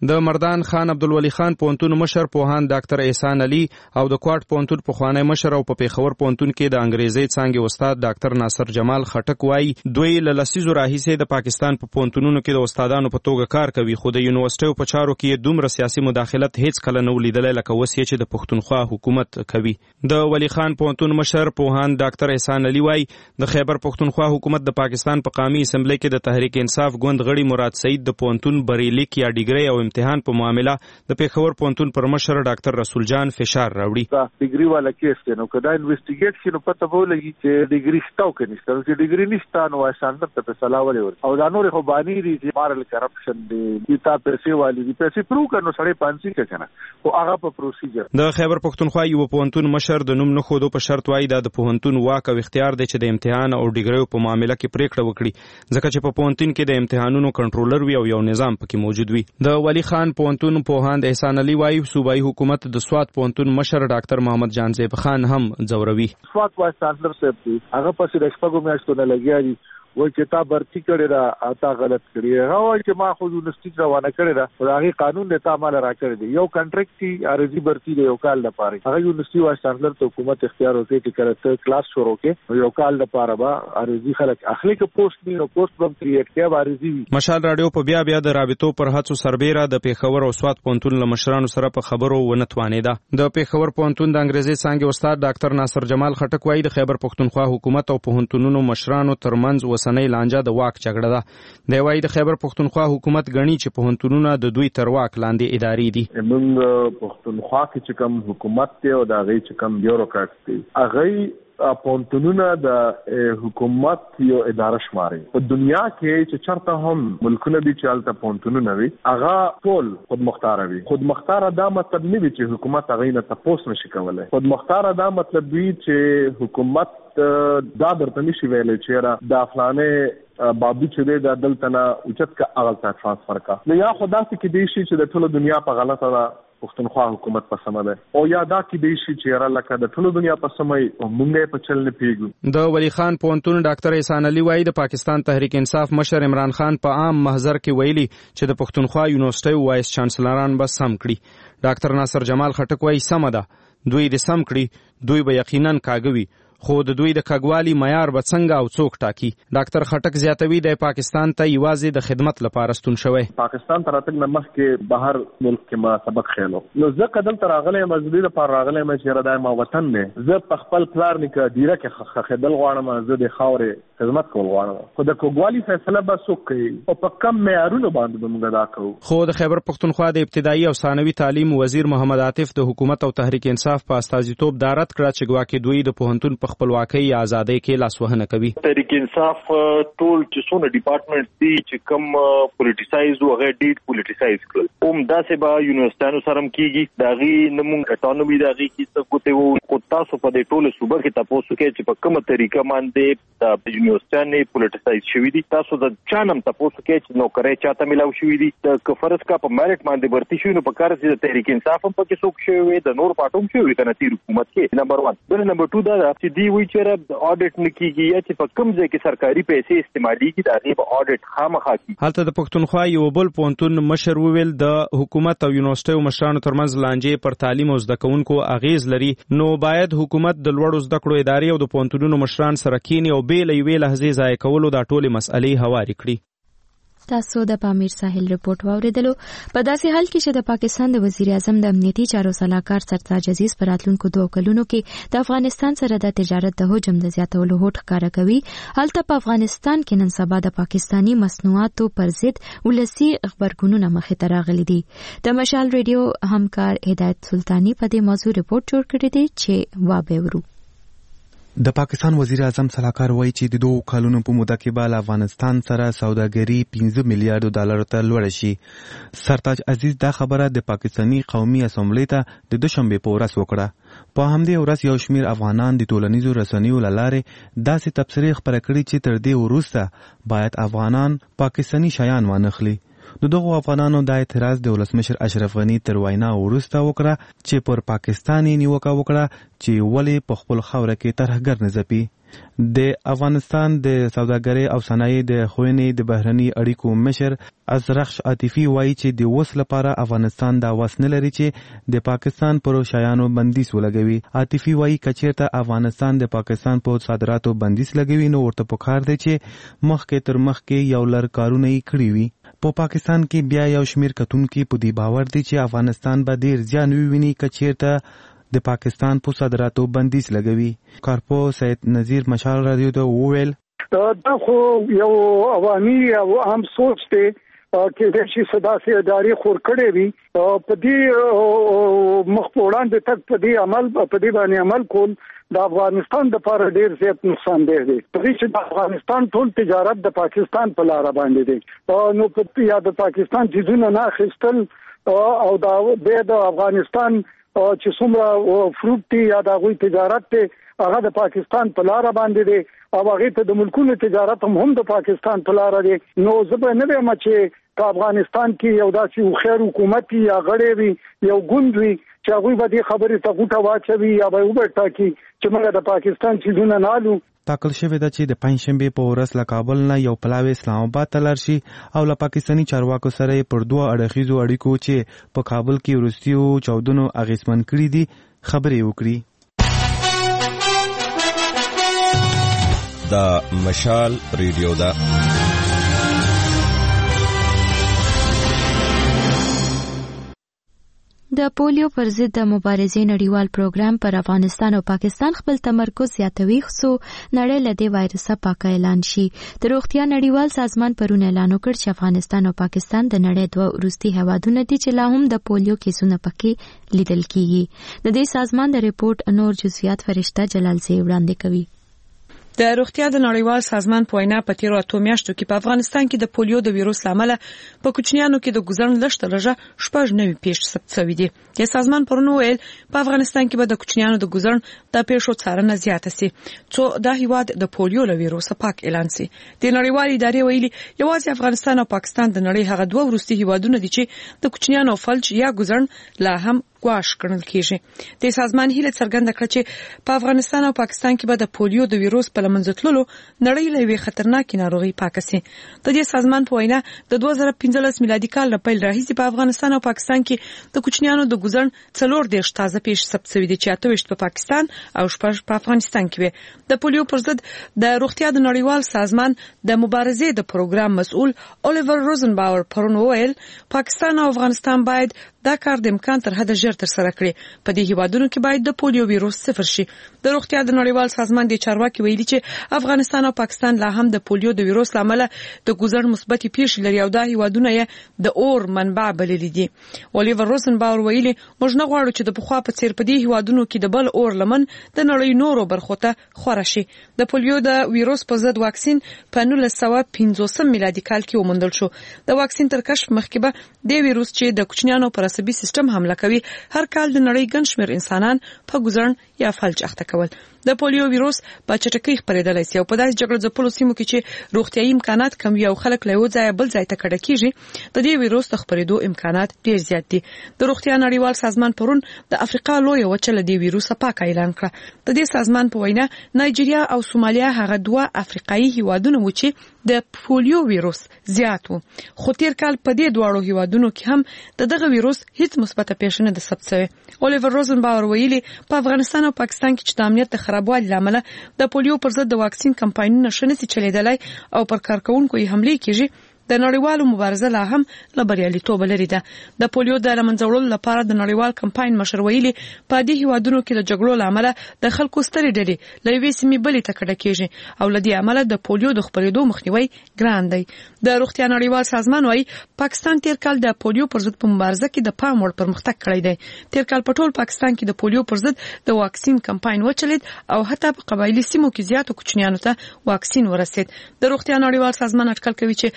د مردان خان عبدالولي خان پوهنتون مشر پوهاند ډاکټر احسان علي او د کوټ پوهنتون پخوانی مشر او په پیښور پوهنتون کې د انګریزي څانګې استاد ډاکټر ناصر جمال خټک وایي دوی له لسیزو راهیسې د پاکستان په پوهنتونونو کې د استادانو په توګه کار کوي، خو د یونیورسيټیو په چارو کې دومره سیاسي مداخلت هیڅ کله نه ولیدلی لکه اوس یې چې د پښتونخوا حکومت کوي. د ولی خان پوهنتون مشر پوهاند ډاکټر احسان علي وایي د خیبر پښتونخوا حکومت د پاکستان په قومي اسمبلی کې د تحریک انصاف ګوند غړي مراد سعید د پوهنتون بریلیک یا ډیګري او امتحان په معامله د پیښور پوهنتون پر مشر ډاکټر رسول جان فشار راوړي. دا ډیګري والا کیس دی نو کدا انویسټیګیټ شي نو پته به ولګي چې ډیګري شته او که نشته. چې ډیګري نشته نو اسانه ته فیصله ولې او دا نور خو بانی دي چې مارل کرپشن دی چې تا پیسې والی دي پیسې پرو کړو سړی پانسي کنه او هغه په پروسیجر. د خیبر پښتونخوا یو پوهنتون مشر د نوم نه خودو په شرط وایي دا د پوهنتون واک او اختیار دی چې د امتحان او ډیګریو په معاملې کې پریکړه وکړي ځکه چې په پوهنتون کې د امتحانونو کنټرولر وي او یو نظام پکې موجود وي. د ولی خان پوهنتون پوهاند احسان علي وایي صوبایي حکومت د سوات پوهنتون مشر ډاکټر محمد جان زیب خان هم ځوروي. سوات وایس چانسلر صاحب دی هغه پسې د شپږو میاشتو نه لګیا دي وای چې تا برتی کړی را اتا غلط کړی هغه وای چې ما خو یونیورسيټي روانه کړی را او هغه قانون د تا مال را کړی دی یو کانټریکټ کی ارزي برتی دی یو کال لپاره هغه یونیورسيټي وایس چانسلر ته حکومت اختیار ورکړي چې کله کلاس شروع کې یو کال لپاره با ارزي خلک اخلي کې پوسټ نه پوسټ بم کریټ کې ارزي. مشال رادیو په بیا بیا د رابطو پر هڅو سربېره د پیښور او سوات پوهنتون له مشرانو سره په خبرو ونه توانیده. د پیښور پوهنتون د انګریزي څانګې استاد ډاکټر ناصر جمال خټک وایي د خیبر پښتونخوا حکومت او پوهنتونونو مشرانو ترمنځ وسنۍ لانجه د واک جګړه ده. دی وايي د خیبر پښتونخوا حکومت غني چې پوهنتونونه د دوی تر واک لاندې ادارې دي. موږ پښتونخوا کې چې کوم حکومت دی او د هغې چې کوم بیوروکرات دي هغه پوهنتونونه د حکومت یو اداره شماري. په دنیا کې چې چرته هم ملکونه دي چې هلته پوهنتونونه وي هغه ټول خودمختاره وي. خودمختاره دا مطلب نه وي چې حکومت هغې نه تپوس نشي کولی. خودمختاره دا مطلب وي چې حکومت دا درته نشي ویلی چې دا فلانې بابو چې دی دا دلته نه اوچت کا هغه ته ټرانسفر کا نو یا خو داسې کیدای شي چې د ټوله دنیا په غلطه ده پښتونخوا حکومت په سمه ده او یا دا کیدای شي چې یاره لکه د ټوله دنیا په سمه مونږ یې په چل نه پیږو. د ولی خان پوهنتون ډاکټر احسان علي وایي د پاکستان تحریک انصاف مشر عمران خان په عام محضر کې ویلي چې د پښتونخوا یونیورسيټي وایس چانسلران به سم کړي. ډاکټر ناصر جمال خټک وایي سمه ده دوی د سم کړي دوی به یقینا کاږي خو د دوی د کګوالي معیار به څنګه او څوک ټاکي. ډاکټر خټک زیاتوي د پاکستان ته یوازې د خدمت لپاره ستون شوی. پاکستان ته راتګ نه مخکې بهر ملک کې ما سبق خېلو نو زه کدل تر راغلی مزدي لپاره راغلی مې چې را ما وطن نه زه په خپل پلار نیکه ډیره کې خدل غواړم زه د خاورې خدمت کول غواړم خو د کګوالي فیصله به څوک کوي او په کم معیارونو باندې به موږ دا کوو. خو د خیبر پښتونخوا د ابتدایي او ثانوي تعلیم وزیر محمد عاطف د حکومت او تحریک انصاف په استازیتوب دا رد کړه چې ګواکې دوی د پوهنتون په خپلواکۍ یا ازادۍ کې لاسوهنه کوي. تحریک انصاف ټول چې څونه ډپارټمنټ دي چې کم پولیټیسایز او هغه ډیټ پولیټیسایز کړل اوم داسې به یونیورسيټانو سره کیږي داغي نمونږ اټانومي داغي کې څه کوته وو کو تاسو په دې ټول صوبه کې تاسو کې چې په کومه طریقه باندې د یونیورسيټانو پولیټیسایز شوی دي تاسو د چانم تاسو کې چې نوکرې چاته ملاو شوی دي د کفرس کا په میرټ باندې ورتي شوی نو په کار چې تحریک انصاف په کې څوک شوی د نور پټوم شوی کنه تیر حکومت کې نمبر واحد. بل نمبر دوه دا چې دی وی چې اډیټ نکیږي یا چې په کوم ځای کې سرکاري پیسې استعماليږي دا غي په اډیټ خامخا کی. هلته د پښتونخوا یو بل پوهنتون مشر وویل د حکومت او یونیورسيټي مشرانو ترمنځ لانجې پر تعلیم او زده کوونکو اغیز لري نو باید حکومت د لوړو زده کړو ادارې او د پوهنتونونو مشران سره کینی او بیل یوې لحظې ځای کولو دا ټولې مسئلې هواري کړي. تاسو د پامیر ساحل رپورت واوریدلو. په داسې حال کې چې د پاکستان د وزیر اعظم د امنیتي چارو صلاحکار سرتاج عزیز پر راتلونکو دوه کلونو کې د افغانستان سره د تجارت د حجم د زیاتولو هوډ ښکاره کوي هلته په افغانستان کې نن سبا د پاکستانی مصنوعاتو پر ضد ولسي خبرګونونه مخې ته راغلي دي. د مشال ریډیو همکار هدایت سلطانی په دې موضوع رپورت جوړ کړی دی چې وابورو. د پاکستان وزیر اعظم صلاحکار وایي چې د دوه کلونو په موده کې به افغانستان سره سوداګري پنځه میلیارډ ډالر ته لوړ شي. سرتاج عزیز دا خبره د پاکستانی قومي اسمبلی ته د دوشنبه په ورځ وکړه. په همدې ورځ یو شمیر افغانان د ټولنیزو رسنیو له لارې داسې تبصرې خپره کړې چې تر دې وروسته باید افغانان پاکستانی شیان وانخلي. د دغو افغانانو دا اعتراض د ولسمشر اشرف غني تر وینا وروسته وکړه چې پر پاکستان یې نیوکه وکړه چې ولې په خپل خاوره کې ترهګر نه ځپي. د افغانستان د سوداګرۍ او صنایع د ښوونې د بهرني اړیکو مشر ازرخش عاطفي وایي چې د اوس لپاره افغانستان دا وس نه لري چې د پاکستان پر شیانو بندیز ولګوي. عاطفي وایي که چېرته افغانستان د پاکستان په صادراتو بندیز لګوي نو ورته پکار دی چې مخکې تر مخکې یو لړ کارونه یې کړي وي. په پاکستان کې بیا یو شمیر کتونکي په دې باور دي چې افغانستان به ډیر زیان وویني که چېرته د پاکستان په صادراتو بندیز لګوي. کارپو سید نذیر مشال رادیو ته وویل دا خو یو عوامي او عام سوچ دی چې د شي صدا سي ادارې خور کړې وي په دې مخ په وړاندې تک په دې عمل په دې باندې عمل کول د افغانستان د لپاره ډیر زیات نقصان دی. په دې چې د افغانستان ټول تجارت د پاکستان په لار باندې دی نو په یا د پاکستان چیزونه نه اخیستل او دا د افغانستان چې څومره فروټ دی یا د غوي تجارت دی هغه د پاکستان په لار باندې دی او هغه ته د ملکونو تجارت هم هم د پاکستان په لار دی. نو زه به نه وایم چې په افغانستان کې یو داسې خیر حکومت یا غړې وي یو ګوند وي چې هغه به دې خبرې ته غوټه واچوي یا به وبټا کی چې موږ د پاکستان چیزونه نه الو. ټاکل شوې ده چې د پنځشنبه په ورځ له کابل نه یو پلاوی اسلام آباد ته لاړ شي او له پاکستاني چارواکو سره پر دوه اړخیزو اړیکو چې په کابل کې وروستیو چاودنو اغیزمن کړي دي خبرې وکړي. دا مشال ریډیو ده. د پولیو پر ضد د مبارزې نړیوال پروګرام پر افغانستان او پاکستان خپل تمرکز زیاتوي خو نړۍ له دې وایرسه پاکه اعلان شي. د روغتیا نړیوال سازمان پرون اعلان وکړ چې افغانستان او پاکستان د نړۍ دوه وروستي هیوادونه دي چې لا هم د پولیو کیسونه پکې لیدل کیږي. د دې سازمان د ریپورت نور جزئیات فرشته جلال زی وړاندې کوي. د روغتیا د نړیوال سازمان په وینا په تیرو اتو میاشتو کې په افغانستان کې د پولیو د ویروس لامل په کوچنیانو کې د ګزرن لشت لږه شپږ نوي پیښې ثبت شوې دي. د سازمان پرون ویل په افغانستان کې به د کوچنیانو د ګزرن د پیښو څارنه زیاته سي څو د هیواد د پولیو له ویروس پاک اعلان سي. د نړیوال ادارې ویلي یوازې افغانستان او پاکستان د نړۍ هغه دوه وروستي هیوادونه دي چې د کوچنیانو فلج یا ګزرن لا هم ګواښ ګڼل کیږي. د سازمان هیله څرګنده کړه چې په افغانستان او پاکستان کې به د پولیو د ویروس په لمنځه تللو نړۍ له یوې خطرناکې ناروغۍ پاکه سي. د دې سازمان په وینا د دوه زره پنځلس میلادي کال له پیل راهیسې په افغانستان او پاکستان کې د کوچنیانو د ګزرن څلور دېرش تازه پیښې ثبت شوې دي چې اته ویشت په پاکستان او شپږ په افغانستان کې وي. د پولیو پر ضد د روغتیا د نړیوال سازمان د مبارزې د پروګرام مسؤل الیور روزنباور پرون وویل پاکستان او افغانستان باید دا کار د امکان تر حد ژر تر سره کړي. په دې هیوادونو کې باید د پولیو ویروس صفر شي. د روغتیا د نړیوال سازمان د چارواکي ویلي چې افغانستان او پاکستان لا هم د پولیو د ویروس لامل د ګزر مثبت پیښې لري او دا هیوادونه یې د اور منبع بللي دي. الیور روزنباور ویلي موږ نه غواړو چې د پخوا په څیر په دې هیوادونو کې د بل اور لمن د نړۍ نورو برخو ته خوره شي. د پولیو د ویروس په ضد واکسین په نولس سوه پنځوسم میلادي کال کې وموندل شو. د واکسین تر کشف مخکې به د ویروس چې د کوچنیانو پر عصبي سیستم حمله کوي هر کال د نړۍ ګڼ شمېر انسانان په ګزرن یا فلج اخته کول. د پولیو ویروس په چټکۍ خپرېدلی سي او په داسې جګړه ځپلو سیمو کې چې روغتیايي امکانات کم وي او خلک له یو ځایه بل ځای ته کډه کیږي د دې ویروس د خپرېدو امکانات ډېر زیات دي. د روغتیا نړیوال سازمان پرون د افریقا لویه وچه له دې ویروسه پاکه اعلان کړه. د دې سازمان په وینا نایجیریا او سومالیا هغه دوه افریقایي هیوادونه و چې د پولیو ویروس زیات وو خو تیر کال په دې دواړو هیوادونو کې هم د دغه ویروس هیڅ مثبته پیښه نه ده ثبت شوې. الیور روزنباور ویلي په افغانستان او پاکستان کې چې د امنیت د خرابوالي لامل د پولیو پر ضد د واکسین کمپاینونه شنه سي چلیدلای او پر کارکونکو یې حملې کیږي. د نړیوالو مبارزه لا هم له بریالیتوب لري ده. د پولیو د لمنځه وړلو لپاره د نړیوال کمپاین مشر ویلي په دې هیوادونو کې د جګړو له امله د خلکو سترې ډلې له یوې سیمې بلې ته کډه کیږي او له دې امله د پولیو د خپرېدو مخنیوی ګران دی. د روغتیا نړیوال سازمان وايي پاکستان تیر کال د پولیو پر ضد په مبارزه کې د پام وړ پرمختګ کړی دی. تیر کال په ټول پاکستان کې د پولیو پر ضد د واکسین کمپاین وچلید او حتی په قبایلی سیمو کې زیاتو کوچنیانو ته واکسین ورسید. د روغتیا نړیوال سازمان اټکل کوي چې په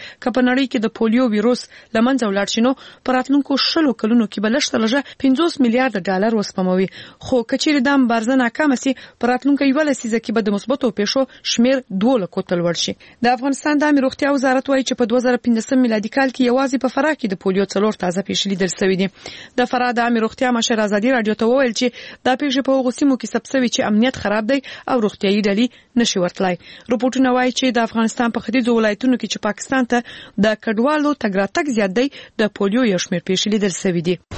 نړۍ کې د پولیو وایروس لمنځه ولاړ شي نو په راتلونکو شلو کلونو کې به لږ ترلږه پنځوس میلیارډ ډالر وسپموي. خو کچېرې دا مبارزه ناکامه سي په راتلونکو یو لسیزه کې به د مثبتو پیښو شمیر دوه لکو ته لوړ شي. د افغانستان د عامه روغتیا وزارت وايي چې په دوه زره پنځه میلادي کال کې یوازې په فراه کې د پولیو څلور تازه پیښې لیدل شوې دي. د فراه د عامه روغتیا مشر ازادي رادیو ته وویل چې دا پیښې په هغو سیمو کې ثبت شوي چې امنیت خراب دی او روغتیايي ډلې نشي ورتلای. رپورټونه وايي چې د افغانستان په ختیځو ولایتونو کې چې پاکستان ته د کډوالو تګ راتګ زیات دی د پولیو یو شمېر پیښې لیدل شوې دي.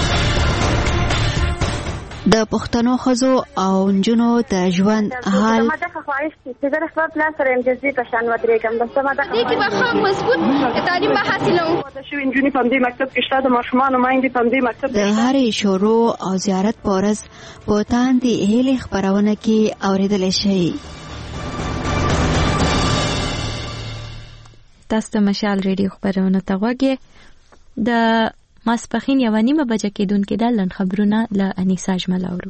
د پښتنو ښځو او نجونو د ژوند حال ماده خواهش چې د خپل پلان سره امتیازي په شان ودرېږم بس ماده دې کې به خام مضبوط تعلیم به حاصلوم. د شو انجونی په دې مکتب کې شته د ماشومان مایندې په دې مکتب د هرې شروع او زیارت پورز په تاندې هلي خبرونه کې اوریدل شي. تاسو ته مشال ریډیو خبرونه ته غوږی د ماسپخین یو نیمه بجه کېدونکې د لن خبرونه له انیسا اجمل اورو.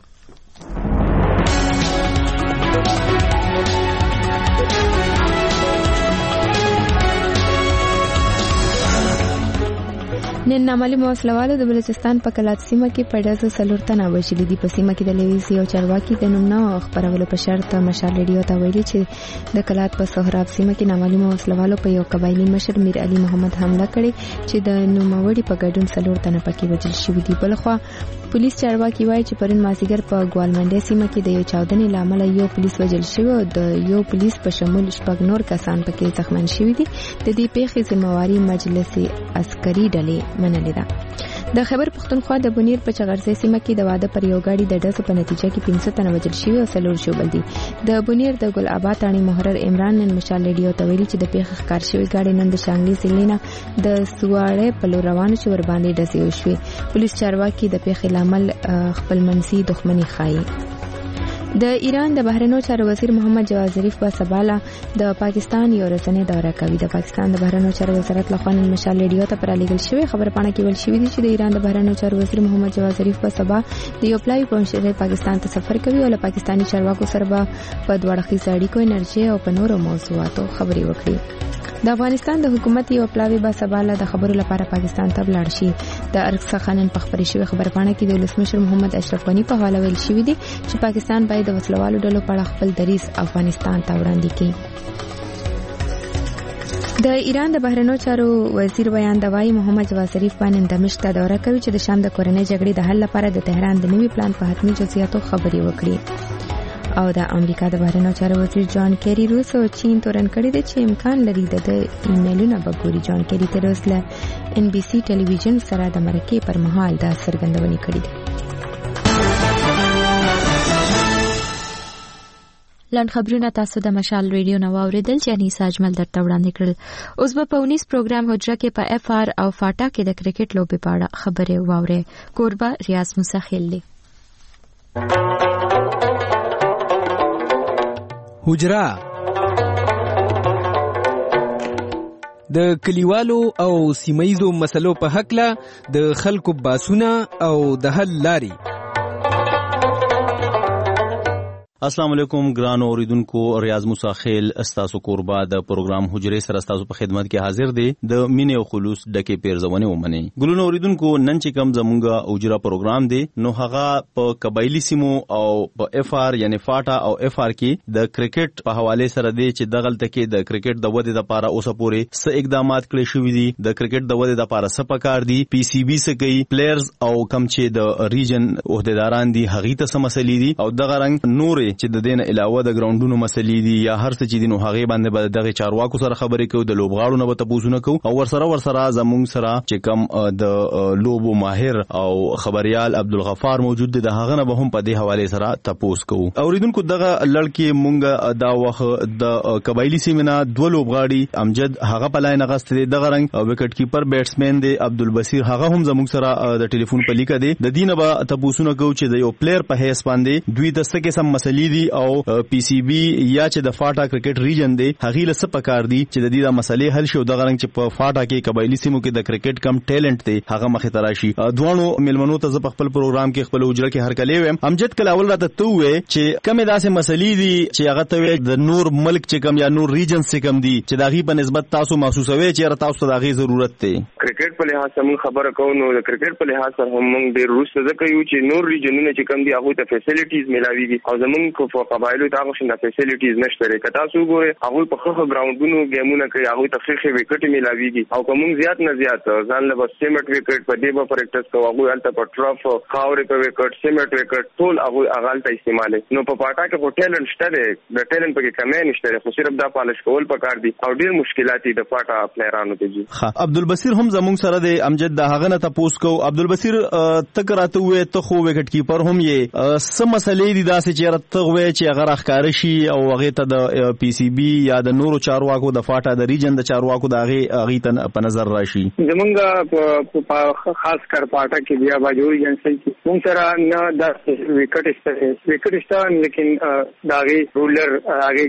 نن نامعلومه وسلوالو د بلوچستان په کلات سیمه کې په ډزو څلور تنه وژلي دي. په سیمه کې د لیویسي او چارواکي د نوم نه خبرولو په شرط مشال ریډیو ته ویلي چې د کلات په سهراب سیمه کې نامعلومه وسلوالو په یو قبایلی مشر میر علي محمد حمله کړې چې د نوموړي په ګډون څلور تنه پکې وژل شوي دي. بلخوا پولیس چارواکي وایي چې پرون مازیګر په ګوالمنډي سیمه کې د یو چاودنې لامل یو پولیس وژل شوی او د یو پولیس په شمول شپږ نور کسان پکې زخمن شوي دي. د دې پیښې ذمہواری مجلس عسکري ډلې منلې ده. د خیبر پختونخوا د بونیر په چغرزي سیمه کې د واده پر یو گاډي د ډزو په نتیجه کې پنځه تنه وژل شوي او څلور ژوبل دي. د بونیر د ګل آباد تاڼي محرر عمران نن مشال ریډیو ته ویلي چې د پیښې ښکار شوی گاډي نن د شانګلي ضلع نه د سواړې په لور روان شو ور باندې ډزې وشوې. پولیس چارواکي د پیښې لامل خپل منځي دښمني ښایي. د ایران د بهرنیو چارو وزیر محمد جواد ظریف په سباله د پاکستان یو ورځنی دوره کوي. د پاکستان د بهرنیو چارو وزارت لخوا نن مشال ریډیو ته پرالېږل شوی خبر پاڼه کې ویل شوی دی چې د ایران د بهرنیو چارو وزیر محمد جواد ظریف په سبا د یو پلاوي په مشرۍ پاکستان ته سفر کوي او له پاکستاني چارواکو سره به په دوه اړخیزو اړیکو انرژي او په نورو موضوعاتو خبرې وکړي. د افغانستان د حکومت یو پلاوی به سباله د خبرو لپاره پاکستان ته ولاړ شي. د ارګ څخه نن په خبرې شوی خبر پاڼه کې د ولسمشر محمد اشرف غنی په حواله ویل شوی دی چې پاکستان باید د وسلوالو ډلو په اړه خپل دریځ افغانستان ته وړاندې کړي. د ایران د بهرنیو چارو وزیر بیان دوای محمد جواد ظریف باندې دمشق ته دوره کوي چې د شام د کورنۍ جګړې د حل لپاره د تهران د نوي پلان په حتمي جزئیاتو خبرې وکړي. او د امریکا د بهرنیو چارو وزیر جان کیری روس او چین تورن کړی دی چې امکان لري د ایمیلونو به ګوري. جان کیری تر اوسه له ان بي سي ټلویزیون سره د مرکې پر مهال دا څرګندونه کړې ده. لاند خبرونه تاسو د مشال ریډیو نو اوریدل چې انیسا اجمل درته وړاندې کړل. اوس به په اونیس پروګرام حجره کې په اف آر او فاټا کې د کرکټ لوبې په اړه خبرې واوري. کوربه ریاض موسی خیل. حجره د کلیوالو او سیمایزو مسلو په حقله د خلکو باسونه او د حل لاري. السلام علیکم ګرانو اوریدونکو، ریاض موسی خیل استاسو کوربه د پروګرام حجره سره استاسو په خدمت کې حاضر دی. د مینې او خلوص ډکه پیرزونه ومني. ګلونو اوریدونکو، نن چې کوم زمونږه اوجره پروګرام دی نو هغه په قبایلی سیمو او په اف آر یعنی فاټا او اف آر کې د کرکټ په حواله سره دی چې دغلت کې د کرکټ د ودې لپاره اوسه پورې څه اقدامات کړی شوې دي. د کرکټ د ودې لپاره څه پکار دي، پی سی بی څه کوي، پلیئرز او کم چې د ریجن عہدیداران دي هغه ته څه مسلې دي او دغه رنګ نور چې د دین علاوه د ګراوندونو مسلې دي یا هر څه چې دي نو هغه باندې به دغه چارواکو سره خبرې کوو، د لوبغاړو نه به تاسو کوو او ورسره ورسره زموږ سره چې کم د لوبو ماهر او خبريال عبدالغفار موجود دي، د هغه نه به هم په دې حواله سره تاسو کوو. اوریدونکو، دغه لړکی مونږ دا وخت د قبایلی سیمنا دوه لوبغاړي امجد هغه په لاین غست دي، دغه رنګ وکټ کیپر بیټسمن دی عبدالبصیر هغه هم زموږ سره د ټلیفون په لیکه دي. د دینه به تاسو کوو چې د یو پلیئر په هیڅ باندې دوی د څه قسم مسلې مسلې دي او پی سی بی یا چې د فاټا کرکټ ریجن دی هغه له څه پکار دي چې د دې د مسلې حل شي او د غرنګ چې په فاټا کې قبایلی سیمو کې د کرکټ کم ټیلنټ دی هغه مخې ته راشي. دوانو ملمنو ته په خپل پروګرام کې خپل اجره کې هر کله ویم امجد کله اول راته تو وې چې کومه داسې مسلې دي چې هغه ته د نور ملک چې کم یا نور ریجن چې کم دي چې داغي په نسبت تاسو محسوسوي چې تاسو ته داغي ضرورت دی. کرکټ په لحاظ سره خبره کوو نو د کرکټ په لحاظ سره هم موږ ډیر روسته ځکه یو چې نور ریجنونه چې کم دي هغه ته فیسیلیټیز ملاويږي او زمونږ په قبایلو ته هغه شنه فیسیلیټیز نشته لري. کته تاسو ګورئ هغه په خخه ګراوندونو گیمونه کوي هغه ته خخه وکټ ملاويږي او کوم زیات نه زیات ځان له سیمټ وکټ په دې په پریکټس کوو هغه الته په ټرف خاورې په وکټ سیمټ وکټ ټول هغه هغه ته استعمال نو په پاټا کې په ټیلنټ شته د ټیلنټ په کې کمې نشته خو صرف دا پالش کول پکار دي او ډیر مشکلات دي د پاټا پلیرانو ته. جی ها عبدالبصیر هم زمونږ سره د امجد د هغه نه تاسو کو عبدالبصیر تکراته وې ته خو وکټ کیپر هم یې سم مسلې دي داسې چې رته وې چې هغه راخکار شي او هغه ته د پی سی بی یا د نورو چارواکو د فاټا د ریجن د چارواکو د هغه هغه ته په نظر راشي. زمونږ په خاص کر پاټا کې بیا باجوړي جنسي کې موږ سره نه د وکټ استه وکټ استه لیکن داغي رولر هغه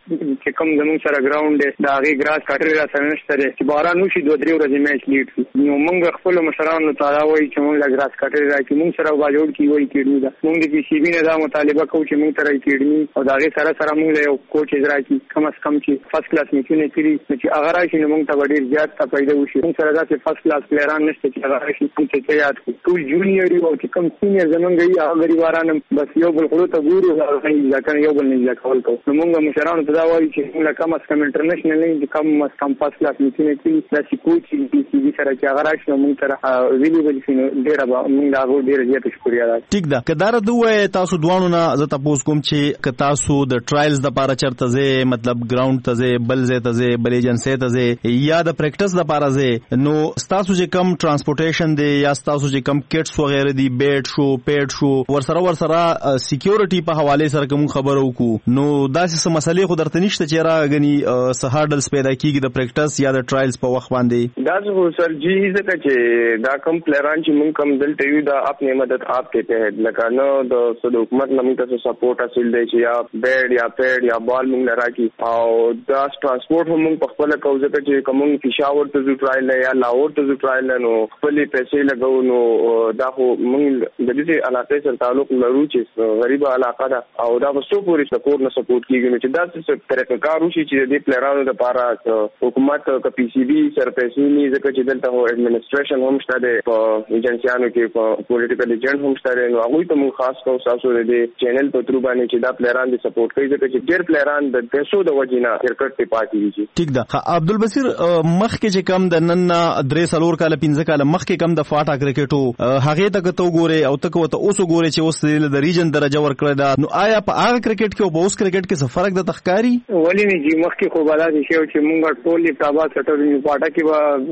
چې کوم زمونږ سره ګراوند دی داغي ګراس کټر را سره نشته چې باران وشي دوه درې ورځې میچ لیډ نو موږ خپل مشرانو ته راوي چې موږ لا ګراس کټر راکې موږ سره باجوړ کی وای کېږي دا موږ د پی سی بی نه دا مطالبه کوو چې موږ ترې کېږي او داغي سره سره موږ یو کوچ راکې کم از کم چې فرست کلاس میچونه کړی چې هغه راشي نو موږ ته ډیر زیات ته پیدا وشي. موږ سره دا چې فرست کلاس پلیران نشته چې هغه راشي چې یاد ټول جونیور او چې کوم سینیئر زمونږ یې هغه غریبانو بس یو بل خلو ته ګورو هغه ځکه یو بل نه ځکول کو نو موږ مشرانو ته دا وایي چې موږ کم از کم انټرنیشنل نه کم از کم فرست کلاس میچونه کړی دا چې کوچ پی سی بی سره چې هغه راشي موږ سره ویلیبل شي ډیر به موږ دا غو ډیر زیات شکریا ده. ټیک ده کدار دوه تاسو دوانو نه زه تاسو کوم چې ک تاسو د ټرایلز د لپاره چرته زه مطلب ګراوند ته زه بل زه ته زه بل ایجنسی ته زه یا د پریکټس د لپاره زه نو تاسو چې کم ترانسپورټیشن دی یا تاسو چې کم کټس وغیرہ دی بیډ شو پیډ شو ورسره ورسره سکیورټي په حواله سره کوم خبرو کو نو داسې څه مسلې خو درته نشته چې راغني سهارډلز پیدا کیږي د پریکټس یا د ټرایلز په وخت باندې. دا زه سر جی ځکه چې دا کم پلیران چې مونږ کم دلته یو دا خپل مدد آپ کے تحت لکه نو د صد حکومت نمونږ ته سپورټ حاصل دی چې یا بیډ یا پیډ یا بال مونږ لرا کی او دا ترانسپورت هم مونږ په خپل کوو ځکه چې کوم پېښور ته ځو ټرایل یا لاهور ته ځو ټرایل نو خپل پیسې لګو نو دا خو مونږ د دې علاقې سره تعلق لرو چې غریبه علاقه ده او دا وسو پوری سپورټ نه سپورټ کیږي نو چې دا څه طریقه کار وشي چې د پلیرانو لپاره حکومت ک پی سی بی سره پیسې نه ځکه چې دلته هو ایڈمنسټریشن هم شته ده په ایجنسیانو کې په پولیټیکل ایجنټ هم شته نو هغه ته مو خاص کو تاسو د چینل په تر باندې چې دا پلیران دي سپورټ کوي ځکه چې ډیر پلیران د پیسو د وجینا کرکټ ته پاتې دي. ټیک ده عبدالبصیر مخ کې چې کم د نن درې سلور کال پنځه کال مخ کې کم د فاټا کرکټو هغه ته ته ګوره او ته ته اوس ګوره چې اوس د ریجن درجه ورکړه دا نو آیا په هغه کرکټ کې او په اوس کرکټ کې څه فرق د تخکاری ولې نه جی مخ کې خو بالا دي چې موږ ټول ابتابات سره پاټا کې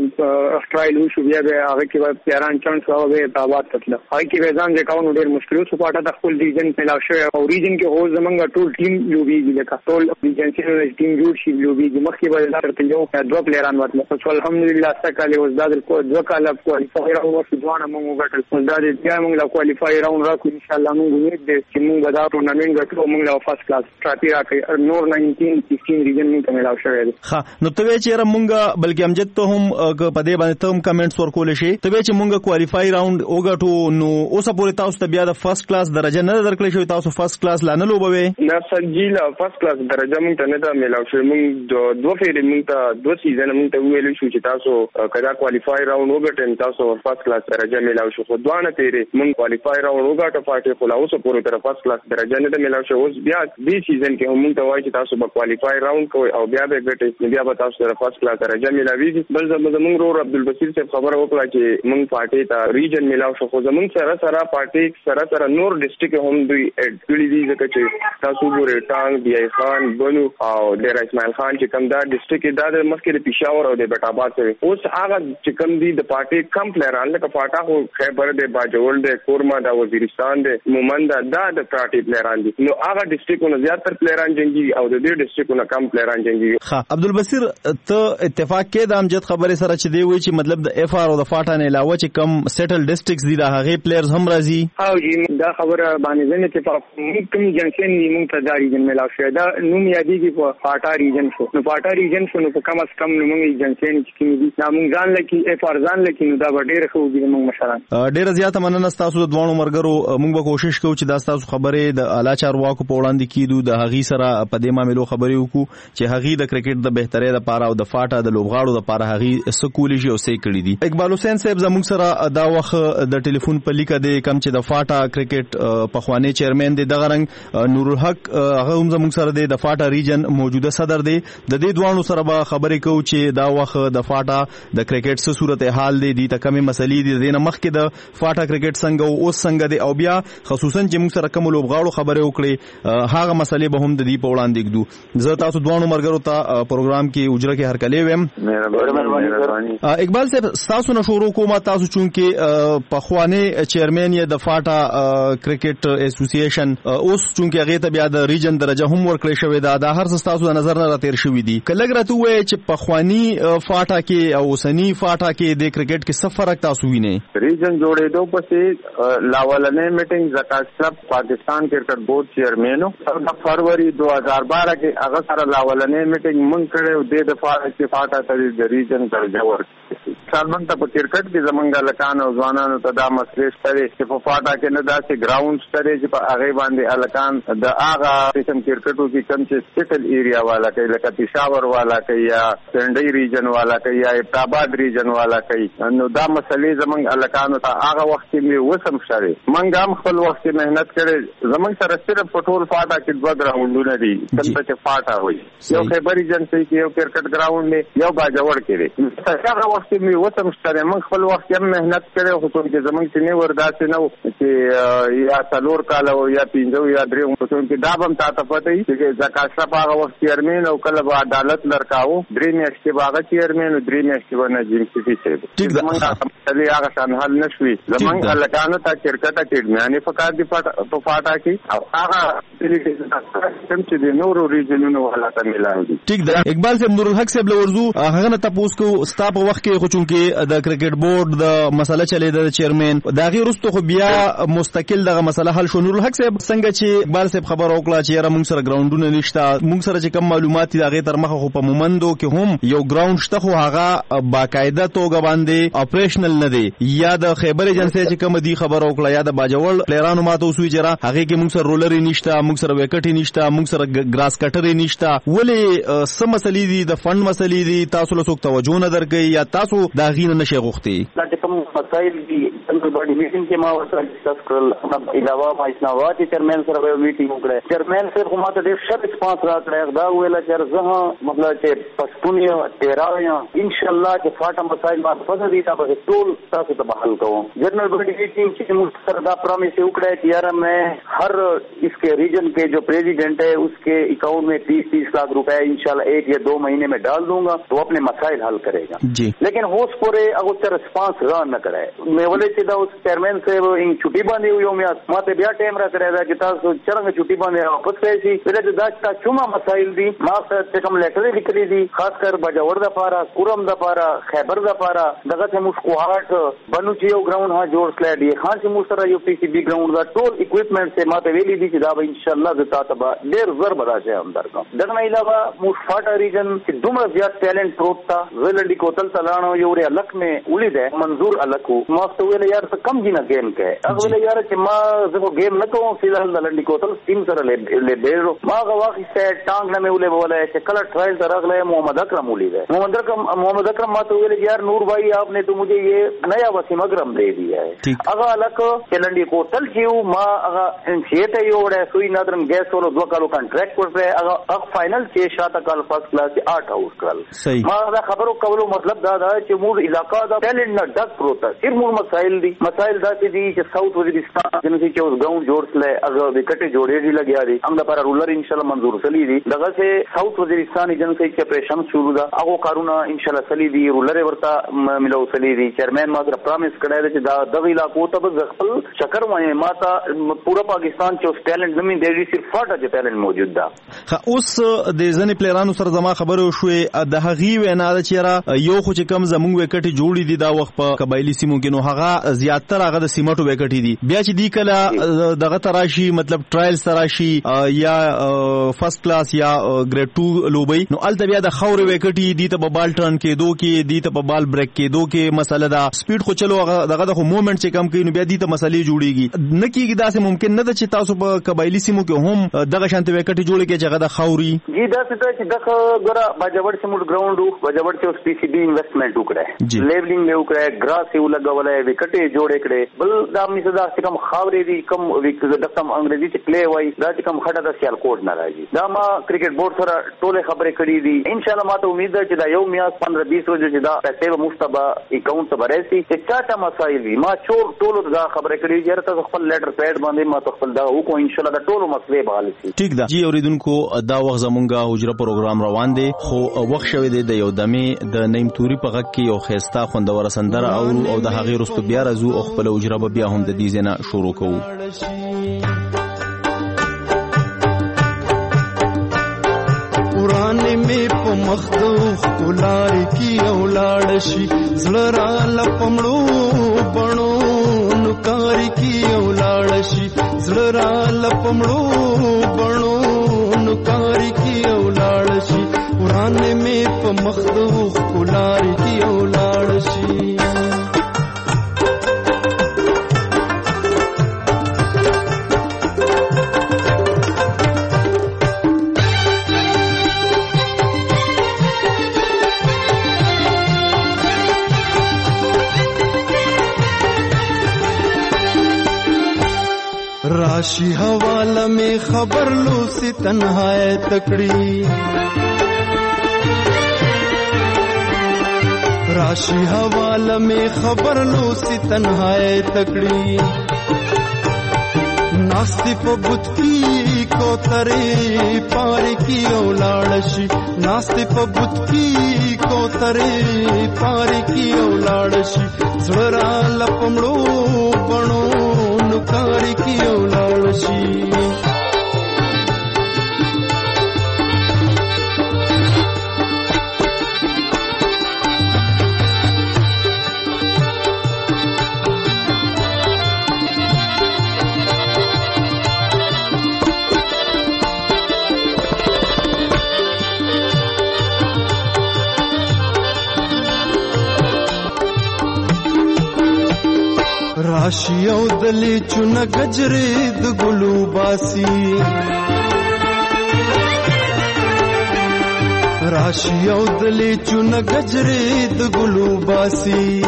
وا ټرایل وشو بیا به هغه کې به پیران چانس راو به ابتابات تطلع هغه کې به ځان ځکاو ډېر مشکل سو پاټا د خپل ریجن په لاو شو او ریجن کې هو زمونږ ټول ټیم لوبيږي لکه ټول ریجن کې ټیم جوړ شي لوبيږي مخ کې به درته یو دوه پلیران وته خو الحمدلله سکهاله اوس د کو دوه کال کوالیفای راو ورته ځوانه موږ غټل اوس دا دې بیا موږ لا کوالیفای راو راکو ان شاء الله موږ امید دې چې موږ دا ټورنمنت غټو موږ لا فرست کلاس ټراپی راکې نور ناینټین ففټین ریجن موږ ملاو شوی دی. ها نو ته چې را موږ بلکې امجد ته هم په دې باندې ته هم کمنټس ورکول شي ته چې موږ کوالیفای راوند وګټو نو اوس پورې تاسو ته بیا د فرست کلاس درجه نه درکړې شوی تاسو فرست کلاس لا نه لوبوي نه سجیلا فرست کلاس درجه موږ ته نه دا ملاو شوی موږ دوه فیری موږ ته دوه سیزن موږ ته ویل شو چې تاسو کدا کوالیفای راوند وګټئ تاسو فرست کلاس درجه ملاو شو خو دوه نه تیری موږ کوالیفای راوند وګټو پاتې خو لا اوس پورې تر فرست کلاس درجه نه ملاو شو اوس بیا دې سیزن کې موږ ته وایي چې تاسو به کوالیفای راوند کوئ او بیا به ګټئ بیا به تاسو سره فرست کلاس درجه ملاويږي بل زموږ ورور عبدالبصیر صاحب خبره وکړه چې موږ پارټي ته ریجن ملاو شو خو زموږ سره سره پارټي سره سره نور ډیسټریکټ هم دوی اډ کړی دي ځکه چې تاسو ګورئ ټانګ بی ای خان بنو او ډیر اسماعیل خان چې کوم دا ډیسټریکټ دا د مخکې د پېښور او د بیت آباد سره اوس هغه چې کوم دي د پارټي کم پلیران لکه فاټا خو خیبر د باجوړ د کورما د وزیرستان د مومند دا د پارټي پلیران دي نو هغه ډیسټریکټونو زیاتره پلیران جنگي او د دې ډیسټریکټونو کم پلیران جنگي. ها عبدالبصیر ته اتفاق کې د امجد خبره سره چې دی وی چې مطلب د اف ار او د فاټا نه علاوه چې کم سیټل ډیسټریکټس دي دا هغه پلیئرز هم راځي او جی دا خبره باندې نه اتفاق زموږ کوم جنسین موږ ته دا ریجن ملاو شوی دا نوم یادېږي په پاټا ریجن شو نو پاټا ریجن شو نو په کم از کم نو موږ جنسین چې کوم دي دا موږ ځان لکه اف ار ځان لکه نو دا ډېر ښه وګړي موږ مشران ډېر زیاته مننه تاسو د دوه مرګرو موږ به کوشش کوو چې دا تاسو خبرې د اعلی چارواکو په وړاندې کیدو د هغي سره په دې معاملو خبرې وکړو چې هغي د کرکټ د بهترۍ لپاره او د فاټا د لوبغاړو لپاره هغي سکولي شي او سې کړی دي. اقبال حسین صاحب زموږ سره دا وخت د ټلیفون په لیکه دی کم چې د فاټا کرکټ پخوانی چیرمن دی دغه رنګ نور الحق هغه هم زموږ سره دی د فاټا ریجن موجوده صدر دی د دې دوانو سره به خبرې کوو چې دا وخت د فاټا د کرکټ څه صورت حال دی د تکمه مسلې دي د مخکې د فاټا کرکټ څنګه او اوس څنګه دی او بیا خصوصا چې موږ سره کوم لوبغاړو خبرې وکړي هغه مسلې به هم د دې په وړاندې کېدو. زه تاسو دوانو مرګرو ته پروګرام کې اجره کې هرکلی ویم. مهرباني. اقبال صاحب تاسو نه شروع کوم تاسو چونکه پخوانی چیرمن یې د فاټا کرکټ اسوسییشن اوس چونکه هغه ته بیا د ریجن درجه هم ورکړی شوی دا د هر څه تاسو د نظر نه راتیر شوی دي کله راته وای چې پخوانی فاټا کې او سنی فاټا کې د کرکټ کې څه فرق تاسو وینئ؟ ریجن جوړېدو پسې لاولنې میټینګ زکات کلب پاکستان کرکټ بورډ چیرمنو د فروری دو هزار بارہ کې هغه سره لاولنې میټینګ مونږ کړو د دفاع چې فاټا ته د ریجن درجه ورکړي سالمن ته په کرکټ کې زمونږ لکان او ځوانانو ته دا مسلې شته چې په فاټا کې نه داسې ګراوند شته چې په هغه باندې الکان د هغه قسم کرکټو کې کم چې سټل ایریا والا کوي لکه پېښور والا کوي یا سنډي ریجن والا کوي یا ابتاباد ریجن والا کوي نو دا مسلې زمونږ الکانو ته هغه وخت کې وسم شاري منګ هم خپل وخت مهنت کړي زمونږ سره صرف په ټول فاټا کې دوه ګراوندونه دي څنګه چې فاټا وي یو خیبر ریجن کې یو کرکټ ګراوند دی یو باجوړ کې دی هغه وخت کې وسم شاري من خپل وخت هم مهنت کړي خو چې زمونږ چې نه ورداسي نو چې یا څلور کال او یا پنځه یا درې وختونو کې دا هم تاسو پته یې چې زکات شپ هغه وخت چیرمن او کله به عدالت لړکاو درې میاشتې باغ چیرمن او درې میاشتې ونه جیم سی پی سی ټیک زمونږ مسلې هغه شان حل نشوي زمونږ الکانو ته کرکټ اکیډمي فقط دی په فاټا کې او هغه چې د نورو ریجنونو ولا ته ملایي. ټیک ده اقبال صاحب نور الحق صاحب لورزو هغه نه تاسو کو ستا په وخت کې خو چونکې د کرکټ بورډ د مسله چلے د چیرمن دا غي رستو خو بیا مستقل دغه مسله حل شو. نور الحق صاحب څنګه چې اقبال صاحب خبر وکړه چې را موږ سره ګراوندونه نشته موږ سره چې کوم معلومات دي هغه تر مخه خو په مومندو کې هم یو ګراوند شته خو هغه باقاعده توګه باندې اپریشنل نه دی یا د خیبر ایجنسی چې کوم دی خبر وکړه یا د باجوړ پلیرانو ماته وسوي چې را هغه کې موږ سره رولر نشته موږ سره وکټ نشته موږ سره ګراس کټر نشته ولې سم مسلې دي د فند مسلې دي تاسو له څوک توجه نه درکې یا تاسو دا غین نشي غوښتي دا کوم مسایل دي د باډي میټینګ کې ما ورته ډیسکس کړل علاوه ما اسناد چیرمن سره یو میټینګ وکړه چیرمن سره کومه ته ډېر ښه ریسپانس راکړی دا ویل چې زه مطلب چې پښتون یو تیرا یم ان شاء الله چې فاټا مسایل ما په دې دا به ټول تاسو ته حل کوم. جنرل باډي میټینګ چې موږ سره دا پروميس وکړه چې یار मैं हर इसके रीजन के जो प्रेसिडेंट है उसके अकाउंट में तीस तीस लाख रुपए इंशाल्लाह एक या दो महीने में डाल दूंगा तो अपने मसाइल हल करेगा जी. लेकिन होश पूरे अगुस्ता रिस्पांस रहा न करे मैं बोले सीधा उस चेयरमैन से इन छुट्टी बांधी हुई हूँ मैं माते ब्याह टाइम रख रहा था कि तासो चरंग छुट्टी बांधे वापस गए थी पहले जो दास्ता चुमा मसाइल दी माँ से कम लेटर लिखली थी खासकर बाजावर दफारा कुरम दफारा खैबर दफारा दगा से मुस्कुहाट बनुची ग्राउंड हाँ जोड़ स्लैड ये खान से मुसरा U P C B ground का टोल इक्विपमेंट से माते वेली दी दाबा इंशाल्लाह जता तबा देर जर बदा से अंदर का दगना अलावा मुस्फाटा रीजन की दुमर ज्यादा टैलेंट प्रोट था वेलडी को तल तलानो योरे अलग में उलिद है मंजूर अलग हो मस्त वेले यार से कम जी ना गेम के अब वेले यार कि मां जब गेम न को सीधा लंडी को तल टीम सर ले ले बेरो मां का वाकई से टांग में उले बोला है कि कलर ट्रायल तरह ले मोहम्मद अकरम उलिद है मोहम्मद अकरम मोहम्मद अकरम मा तो वेले यार नूर भाई आपने तो मुझे ये नया वसीम अकरम दे दिया है अगर अलग के लंडी को तल जीव मां अगर छेते योड़े सुई नदरन गैस वालो दो कालो कॉन्ट्रैक्ट कर रहे अगर अग फाइनल छे शाता कल फर्स्ट क्लास से आठ हाउस कल मां दा खबरो कवलो मतलब दादा कि मूर इलाका दा टैलेंट ना डक प्रोता सिर्फ मूर मसाइल दी मसाइल दा दी कि साउथ वजीरिस्तान जिनसे कि उस गांव जोड़ ले अगर विकेट जोड़े दी लग गया दी हम दा पर रूलर इंशाल्लाह मंजूर सली दी दगा से साउथ वजीरिस्तान जिनसे कि ऑपरेशन शुरू दा अगो कारूना इंशाल्लाह सली दी रूलर वर्ता मिलो सली दी चेयरमैन मात्र प्रॉमिस करे दे दा दग इलाको तब जखल चक्कर में माता पूरा पाकिस्तान के उस टैलेंट जमीन दे दी सिर्फ फाटा के टैलेंट मौजूद दा اوس د ځنې پلیرانو سره زما خبرو شوې د هغې وینا ده چې یاره یو خو چې کم زموږ زمونږ وکټي جوړې دي دا وخت په قبایلی سیمو کې، نو هغه زیاتره هغه د سیمټو وکټي دي. بیا چې دی کله دغه تراشي مطلب ټرایل تراشي یا فرست کلاس یا ګریډ ټو لوبي، نو الته بیا د خور وکټي دي ته په بال ټرن کې دو کې دي ته په بال بریک کې دو کې مسله دا سپیډ خو چلو دغه د موومېنټ چې کم کوي، نو بیا دي ته مسلې جوړيږي. نه کیږي دا سه ممکن نه ده چې تاسو په قبایلی سیمو کې هم دغه شانت وکټي جوړ کې چې هغه د خوري. جی دا څه چې دغه ګره باجوړ سیمو ګراوند باجوړ چې پی سی بی انویسټمنټ وکړه، لیبلینګ یې وکړه، ګراس یې ولګولای، وکټي جوړ کړي. بل دا می صدا چې کوم خاورې دي کوم وکټ د کم انګریزي چې پلی وای دا چې کوم خټه د سیال کوډ نه راځي. دا ما کرکټ بورډ سره ټوله خبرې کړې دي. ان شاء الله ما ته امید ده چې دا یو میاس پندرہ بیس ورځې چې دا پیسې به مفتبه اکاونټ ته برسي چې چاته مسایل وي. ما چور ټولو دا خبرې کړې چې هر تاسو خپل لیټر پیډ باندې ما ته خپل دا وکړو، ان شاء الله دا ټولو مسلې به حل شي. ٹھیک ده جی اوریدونکو، دا وخت زمونږه حجره پروګرام روان دی، خو وخت شوی دی د یو دمه د نیم توري په غږ کې یو خيستا خوندور سندره او او د هغې رستو بیا راځو او خپل حجره به بیا هم د دې زنه شروع کوو. قرآن میں په مخدوخ کولار کی اولاد شي زړه لپمړو بڼو نکار کی اولاد شي زړه لپمړو بڼو نکار کی اولاد شي قرآن میں په مخدوخ کولار کی اولاد شي. راشی حوالہ میں خبر لو سی تنہائی تکڑی، راشی حوالہ میں خبر لو سی تنہائی تکڑی. ناستی پا بت کی کو ترے پاری کی اولاد شي، ناستی پا بت کی کو ترے پاری کی اولاد شي زړه لپمړو بڼو نکاری کی اولاد شي. راشی او دلی چون گجری د ګلو باسی، راشی او دلی چون گجری د ګلو باسی.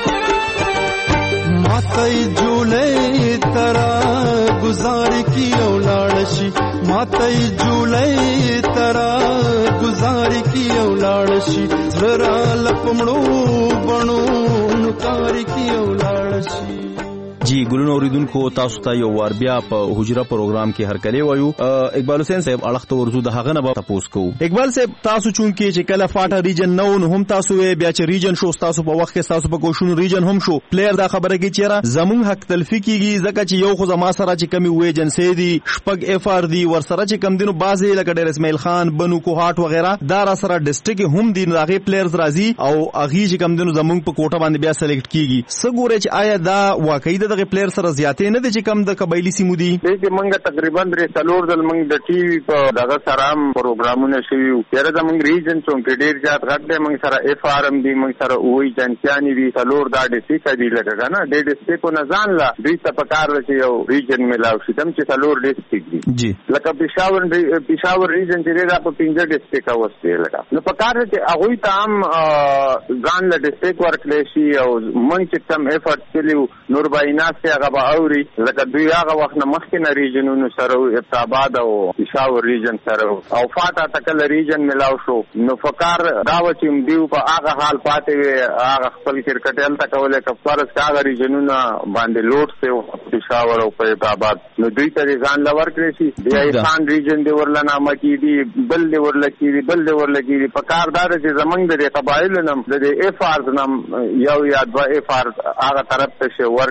ماتای جولې ترا گزار کی اولاد شي، ماتای جولې ترا گزار کی اولاد شي زړه لپمړو بڼو نکار کی اولاد شي. جی ګلونو اوریدونکو، تاسو ته یو وار بیا په حجره پروګرام کې هرکلی وایو. اقبال حسین صاحب اړخته ورزو د هغه نه به تاسو کوو. اقبال صاحب، تاسو چون کې چې کله فاټا ریجن نو نو هم تاسو بیا چې ریجن شو تاسو په وخت کې تاسو په کوشونو ریجن هم شو پلیئر دا خبره کې چیرې زمون حق تلفی کیږي ځکه چې یو خو زما سره چې کمی وې جنسي دي شپږ اف ار دي ور سره چې کم دینو بازي لکه ډیر اسماعیل خان بنو کوهات وغیرہ دا را سره ډیسټریکټ هم دي هغه پلیئرز راځي او هغه چې کم دینو زمون په کوټه باندې بیا سلیکټ کیږي. سګوره چې آیا دا واقعي دغه پلیئر سره زیات نه دي چې کم د قبایلی سیمو دي؟ دغه منګه تقریبا درې څلور دل منګ د ټي وي په دغه سره پروګرامونه شوي یره د منګ ریجن څو کې ډیر زیات غټ دی. منګ سره اف ار ام دي، منګ سره وې جنسياني دي، څلور دا ډیسټریکټ دي لکه کنه د ډیسټریکټ نه ځان لا دوی ته پکار چې یو ریجن ملاو شي تم چې څلور ډیسټریکټ دي جی لکه پېښور پېښور ریجن چې دا په پنځه ډیسټریکټ اوسته لکه نو پکار چې هغه ته هم ځان له ډیسټریکټ ورکړي شي او منګ چې تم افورت کړي نور باینا سي هغه او لکه دوی هغه وخت نه مخکې نه ریجنونو سره ابتاباد او پېښور ریجن سره او فاټا تکل ریجن ملاو شو نو فکر دا و چې دیو په هغه حال پاتې وي هغه خپل کرکټ هل تکولې کفارس هغه ریجنونه باندې لوټ سه پېښور او په ابتاباد نو دوی ته ځان لور کړی شي د ایسان ریجن دی ورل نامه کې دی بل دی ورل کې دی بل دی ورل کې دی په کار دار چې زمنګ د قبایل نم د اف ار نم یو یا دوا اف ار هغه طرف ته شي ورکړل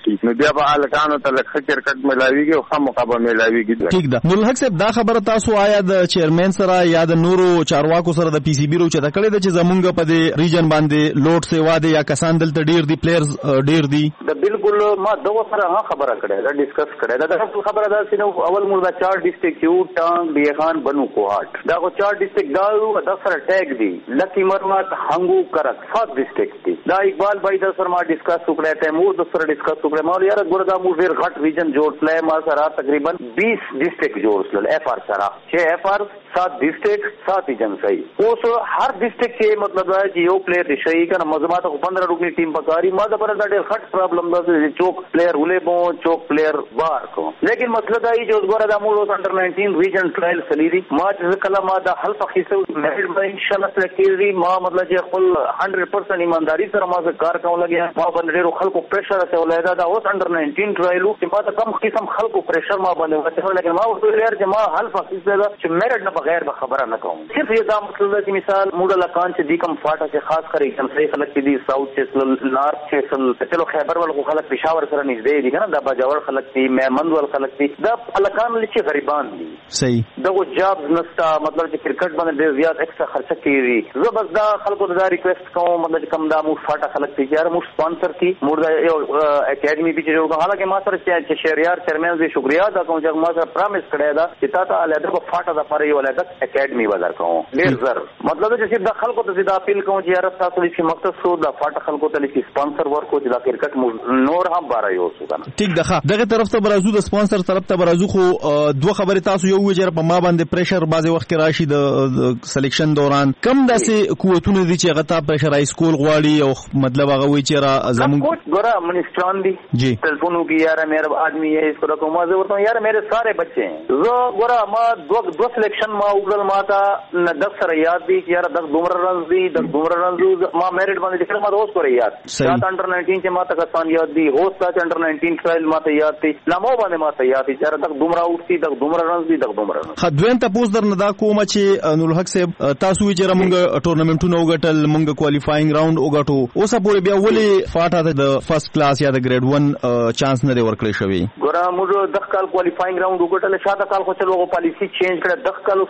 شي نو بیا به الکانو ته لکه کرکټ ملاویږي او خامخا به ملاویږي. ٹھیک ده. نور الحق صاحب دا خبره تاسو آیا د چیرمن سره یا د نورو چارواکو سره د پی سی بی رو چې دا کړی د چې زمونږ په دې ریجن باندې لوټ سیوا دی یا کسان دلته ډیر دی پلیئرز ډیر دی؟ د بالکل ما دغه سره ها خبره کړې ده ډیسکس کړې ده. دا خبره ده چې اول موږ دا چار ډیسټریکټ یو ټانګ بیخان بنو کوهاټ دا کو چار ډیسټریکټ دا د سره ټیګ دی لکی مرمت هنګو کرک سات ډیسټریکټ دی. دا اقبال بھائی د سره ما ډیسکس وکړه تیمور د سره ډیسکس وکړه ما یاره ګوردا مو ډیر غټ ریجن جوړ کړل ما سره تقریبا बीस ډیسټریکټ جوړ کړل اف آر سره چې اف آر سات ډیسټریکټ سات ایجنسی اوس هر ډیسټریکټ کې مطلب دا چې یو پلیئر دی شي کنه مزمات کو पंद्रह روپے ټیم پکاري ما د پر دا ډیر غټ پرابلم ده چې چوک پلیئر ولې بو چوک پلیئر بار کو لیکن مسله دا چې اوس ګوردا مو انډر nineteen ریجن ټرایل سلیری ما چې کله ما دا حل فخیسه مېډ به ان شاء الله سلیکټری ما مطلب چې خپل hundred percent ایمانداری سره ما کار کوم لګیا ما باندې ډیرو خلکو پریشر ته ولایدا دا اوس انډر nineteen ټرایل چې ما ته کم قسم خلکو پریشر ما باندې وته لیکن ما ورته لري چې ما حل فخیسه دا چې مېډ نه بغیر به خبره نه کوم. صرف یو دا مطلب چې مثال موډ لکان چې دی کم فاټه چې خاص کری کم صحیح خلک چې دی ساوث چې نارث چې چلو خیبر ول خلک پېښور سره نږدې دي کنه دا باجوړ خلک دي میمند ول خلک دي دا الکان لچې غریبان دي صحیح دغه جاب نستا مطلب چې کرکټ باندې ډیر زیات ایکسترا خرچه کوي. زه بس دا خلکو ته دا ریکوست کوم مطلب کم دا مو فاټه خلک دي یار مو سپانسر کی موږ دا یو اکیډمي به جوړو حالکه ما سره چې شهریار چیرمن زه شکریا دا کوم چې ما سره پرامیس کړی دا چې تا ته علیحده په فاټه د پاره یو علیحده اکیډمي وزر کوم ډیر زر مطلب چې صرف د خلکو ته دا اپیل کوم چې یار تاسو چې مقصد سو د فاټه خلکو ته چې سپانسر ورکو چې دا کرکټ نور هم بارا یو سو کنه. ٹھیک ده. دغه طرف ته برازو د سپانسر طرف ته برازو خو دوه خبرې تاسو یو وجر په ما باندې پریشر بازي وخت کې راشي د سلیکشن دوران کم داسې قوتونه دي چې غتا پریشرایز کول غواړي او مطلب هغه وی چې را زمون ګورا منسټران دي جی ټلیفونو کې یار میرا آدمی ہے اس کو رکھو ما زه ورته یار میرے سارے بچے ہیں زه ګورا ما دو دو سلیکشن ما وګړل ما تا نه دس سره یاد دي چې یار دس دومره رنز دي دس دومره رنز ما میرټ باندې ذکر ما اوس کوي یاد سات انډر nineteen چې ما ته کسان یاد دي هوس سات انډر nineteen ټرایل ما ته یاد دي نامو باندې ما ته یاد دي چې دغه دومره اوټي دغه دومره رنز دي دغه دومره رنز. خدوین تاسو درنه دا کوم چې نور الحق صاحب تاسو چې موږ ټورنمنټونه وګټل موږ کوالیفاینګ راوند وګټو اوس پورې بیا ولې فاټه د فرست کلاس یا د ګریډ ون چانس نه ورکړی شوی؟ ګورا موږ د کال کوالیفاینګ راوند وګټل شاته کال خو چلو پالیسی چینج کړه د کال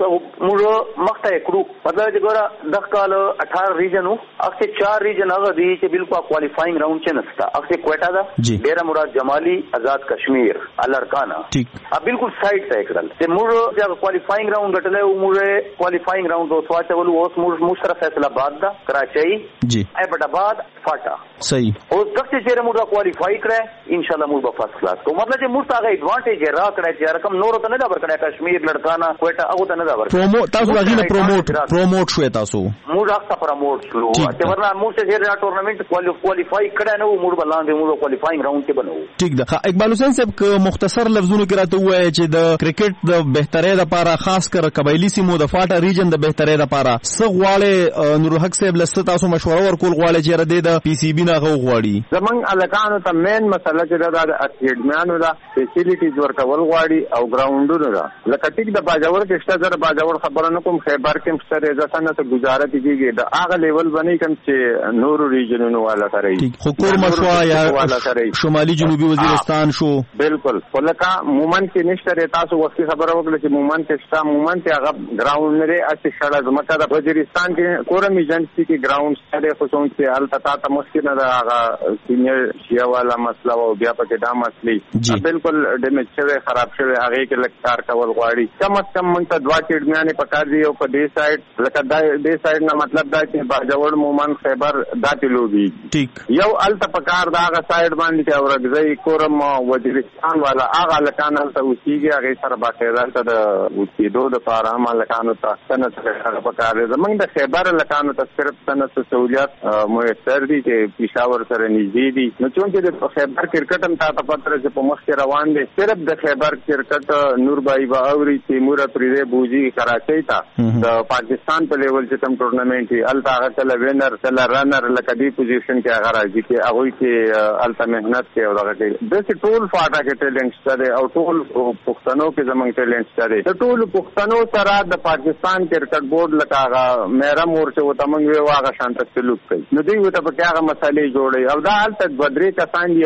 موږ مخته کړو مطلب چې ګورا د کال अठारह ریجن وو اخته چار ریجن هغه دي چې بالکل کوالیفاینګ راوند چې نستا اخته کوټا دا ډیر مراد جمالی آزاد کشمیر الارکانا ٹھیک ا بالکل سایډ ته کړل چې موږ چې کوالیفاینګ راوند غټلې او موږ کوالیفاینګ راوند اوس واچول اوس موږ مشرف فیصله آباد دا کراچۍ جی ایبټ آباد فاټا صحیح اوس دغه چې موږ کوالیفای کړه ان شاء الله موږ په فرست کلاس کو مطلب چې موږ ته ایڈوانټیج را کړی چې رقم نور ته نه دا ورکړی کشمیر لړکانا کوټا هغه ته نه دا ورکړی پرومو تاسو غوښنه پروموټ پروموټ شوې تاسو موږ هغه پروموټ شلو چې ورنه موږ چې دا ټورنمنت کوالیفای کړه نو موږ بلاندې موږ کوالیفاینګ راوند کې بنو. ٹھیک ده. اقبال حسین صاحب که مختصر لفظونو کې راته وایي چې د کرکټ د بهترۍ لپاره خاص کر قبایلی سیمو د فاټا ریجن د بهترۍ لپاره څه غواړي نور الحق صاحب لسته تاسو مشوره ورکول غواړي چې ردی د پی سی بی نه غو غواړي؟ زمنګ الکانو ته مین مسله چې دا د اکیډمیانو دا فیسیلیټیز ورکول غواړي او ګراوندونو دا لکه ټیک د باجوړ کې شته زره باجوړ خبره نه کوم خیبر کې مستر ځکه نه ته گزارت کیږي د هغه لیول باندې کوم چې نورو ریجنونو والا کوي حکومت مشوا یا شمالي جنوبي وزیرستان شو بالکل ولکه مومن کې نشته تاسو وختي خبره وکړه چې مومن کې شته مومن کې هغه ګراوند لري اته شړه زمکه د وزیرستان کې کورم ایجنسی کې ګراوند سره خو څنګه چې حالت تا ته مشکل نه هغه سینیئر شیا والا مسله او بیا پکې دا مسلې بالکل ډیمیج شوی خراب شوی هغه کې لکار کول غواړي کم از کم مونږ ته دوا چډمیانه پکار دی او په دې سایډ لکه دا دې سایډ نه مطلب دا چې باجوړ مومن خیبر داتې لوبي ټیک یو الته پکار دا هغه سایډ باندې چې اورګزئی کورم وزیرستان والا هغه لکان ته وسیږي هغه سره باقاعده ته د وسیدو د پاره هم لکانو ته سنت هغه پکار دی زمونږ د خیبر لکانو ته صرف سنت سہولیات میسر دي چې پېښور سره نږدې دي نو چې د خیبر کرکټ هم تاسو پتر چې په مخ کې روان دي صرف د خیبر کرکټ نور بای باوري تیمور پرې بوجي کراچۍ ته د پاکستان په لیول چې کوم ټورنمنت دی الته هغه کله وینر کله رنر لکه دی پوزیشن کې هغه راځي چې هغه کې الته مهنت کوي او هغه کې د ټول فاټا کې ټیلنټ شته او ټول پښتنو کې زمونږ ټیلنټ شته د ټول پښتنو سره د پاکستان کرکټ بورډ لکه هغه میرا مورچه وته موږ یو هغه شانت سلوک کوي نو دوی وته په هغه مسالې جوړي او دا الته بدري کسان دی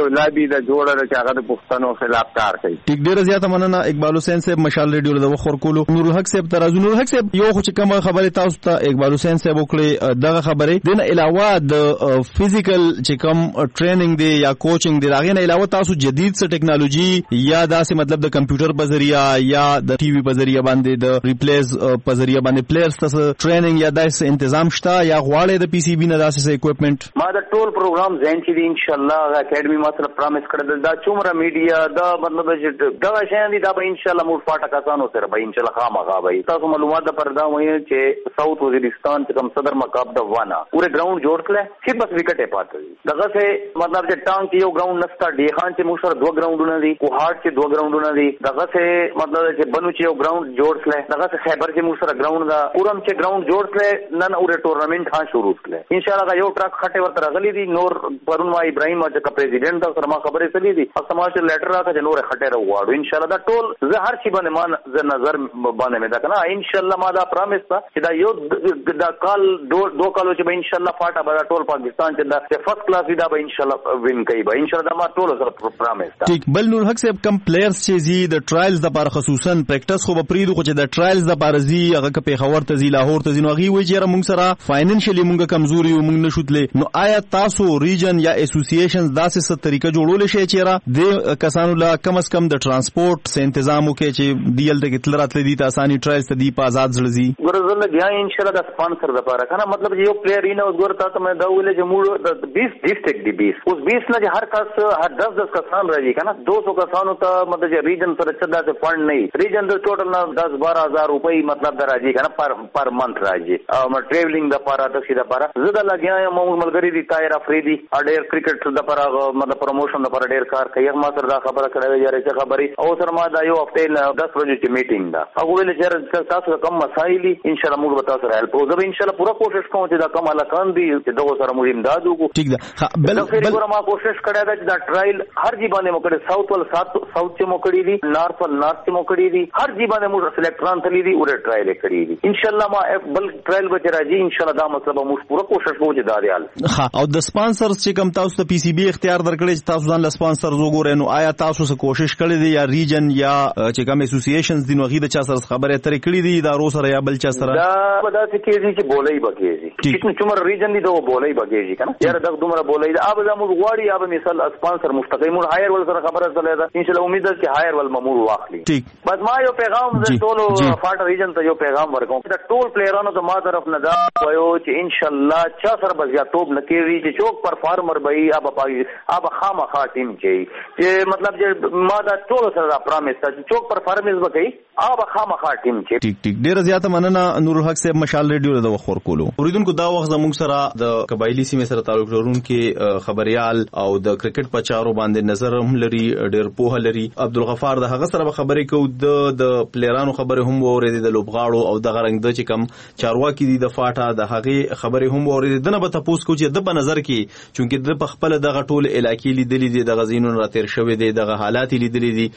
یو لابي د جوړه چې هغه د پښتنو خلاف کار کوي. ټیک ډیره زیاته مننه اقبال حسین صاحب مشال ریډیو د وخور کولو. نور الحق صاحب ترازو نور الحق صاحب یو خو چې کوم خبره تاسو ته اقبال حسین صاحب وکړي دغه خبره دنه علاوه د فزیکل چې کوم ټریننګ دی یا کوچینګ دی هغه نه علاوه تاسو جدید څه ټیکنالوژي یا داسې مطلب د کمپیوټر په ذریعہ یا د ټي وي په ذریعہ باندې د ریپلیس په ذریعہ باندې پلیئرز ته ټریننګ یا داسې تنظیم شته یا غواړي د پی سی بي نه داسې اکوپمنٹ؟ ما د ټول پروګرام زین چې ان شاء الله اکیډمي ما سره پرامیس کړل دا څومره میډیا دا مطلب چې دا شین دي دا به ان شاء الله موږ پټه کسانو سره به ان شاء الله خامخا به تاسو معلومات د پردا وایي چې ساوث وزیرستان چې کوم صدر مقام د وانا پورے گراؤنڈ جوړ کړل چې بس وکټه پاتې دغه څه مطلب چې ټانک یو گراؤنڈ نستا ډی خان چې موږ سره دوه گراؤنډونه دي کوهاټ چې دوه گراؤنډونه دي دغه څه مطلب چې بنو چې یو گراؤنڈ جوړ کړل دغه څه خیبر چې موږ سره گراؤنڈ دا پورم چې گراؤنڈ جوړ کړل نن اورې ټورنمنت ها شروع کړل ان شاء الله یو ټرک خټه ورته راغلي دي نور پرون ما ابراهيم چې پریزیډنټ دا سره ما خبرې سړي دي او سماج لیټر راته چې نور خټه راوړو ان شاء الله دا ټول زه هر شي باندې مان ز نظر باندې مې دا کنه ان شاء الله ما دا پرامیس تا چې دا یو دا کال دو دو کالو چې به ان شاء الله فاټا به ټول پاکستان چې دا فرست کلاس دا به ان شاء الله وین کوي به ان شاء الله ما ټول سره پرامیس تا. ټیک بل نور حق صاحب کم پلیئرز چې زی د ټرایلز د لپاره خصوصا پریکټس خو به پریدو خو چې د ټرایلز د لپاره زی هغه په خبر ته زی لاهور ته زی نو غي وی چې موږ سره فاینانشلی موږ کمزوري او موږ نشوتلې نو آیا تاسو ریجن یا اسوسییشنز داسې څه طریقه جوړول شي چې را د کسانو لا کم از کم د ترانسپورت سه تنظیم وکړي چې دیل ته کتل راتل دي ته اساني ټرایلز ته دی په آزاد ځلزي ګورزل بیا ان شاء الله د سپانسر د لپاره کنه مطلب یو پلیئر نه اوس ګور تاسو مې دا ویل چې موږ د بیس ډیسټریکټ دی بیس اوس بیس نه هر کس هر دس دس کسان راځي کنه دو سو کسانو ته مطلب چې ریجن سره چدا سے فند نه ریجن د ټوټل نه دس بارہ ہزار روپۍ مطلب د راځي کنه پر پر منث راځي او م ټریولینګ د لپاره د سیده لپاره زړه لګیا یم مو ملګری دي تایر افریدي اډیر کرکټ د لپاره مطلب پروموشن د لپاره ډیر کار کوي ما سره دا خبره کړې یاره چې خبري او سره ما دا یو هفته دس ورځې چې میټینګ دا هغه ویل چې تاسو کوم مسایل ان شاء الله موږ به تاسو سره هیلپ وکړو ان شاء الله پوره کوشش کوم چې دا کوم الکان دي چې دغه سره موږ امداد وکړو. ټیک ده بل بل ما کوشش کړی دا چې دا ټرایل هر جی باندې مو کړی ساوث ول ساوث ساوث چې مو کړی دي نارث ول نارث چې مو کړی دي هر جی باندې موږ سلیکټ ران تللی دي او ټرایل کړی دي ان شاء الله ما بل ټرایل به راځي ان شاء الله دا مطلب موږ پوره کوشش کوو چې دا دی حال. ها او د سپانسرز چې کوم تاسو ته پی سی بي اختیار درکړي چې تاسو ځان له سپانسرز وګورئ نو آیا تاسو څه کوشش کړی دی یا ریجن یا چې کوم اسوسییشنز دي نو غي د چا سره خبره ترې کړې دي دا رو سره یا بل چا سره دا ودا چې کېږي چې بولای بکیږي چې څومره ریجن دي دا بولای بکیږي کنه یاره دا دومره بولای دا اب زموږ غواړي یا به مثال سپانسر مستقیم هایر ول سره خبره سره ده ان شاء الله امید ده چې هایر ول مامور واخلي. ټیک بس ما یو پیغام د ټولو فاټ ریجن ته یو پیغام ورکوم دا ټول پلیئرانو ته ما طرف نه دا وایو چې ان شاء الله چا سره بس یا توپ نکوي چې چوک پرفارمر به اب پاګي اب خامخا ټیم کې چې مطلب چې ما دا ټول سره پرامیس ته چوک پرفارمنس وکړي اب خامخا ټیم کې. ټیک ټیک ډیر زیاته مننه نور الحق صاحب مشال ریډیو د وخور کولو اوریدونکو دا وخت زموږ سره د قبایلی سیمه سره تعلق لرونکي خبريال او د کرکټ په چارو باندې نظر هم لري ډیر په لري عبدالغفار د هغه سره خبرې کو د د پلیرانو خبره هم اورېدې د لوبغاړو او د غرنګ د چې کم چارواکي دي د فاټا د هغه خبره هم اورېدې دنه به تاسو کو چې د په نظر کې چونکه د خپل د غټول علاقې لیدلې دي د غزینونو راتیر شوې دي د حالات لیدلې دي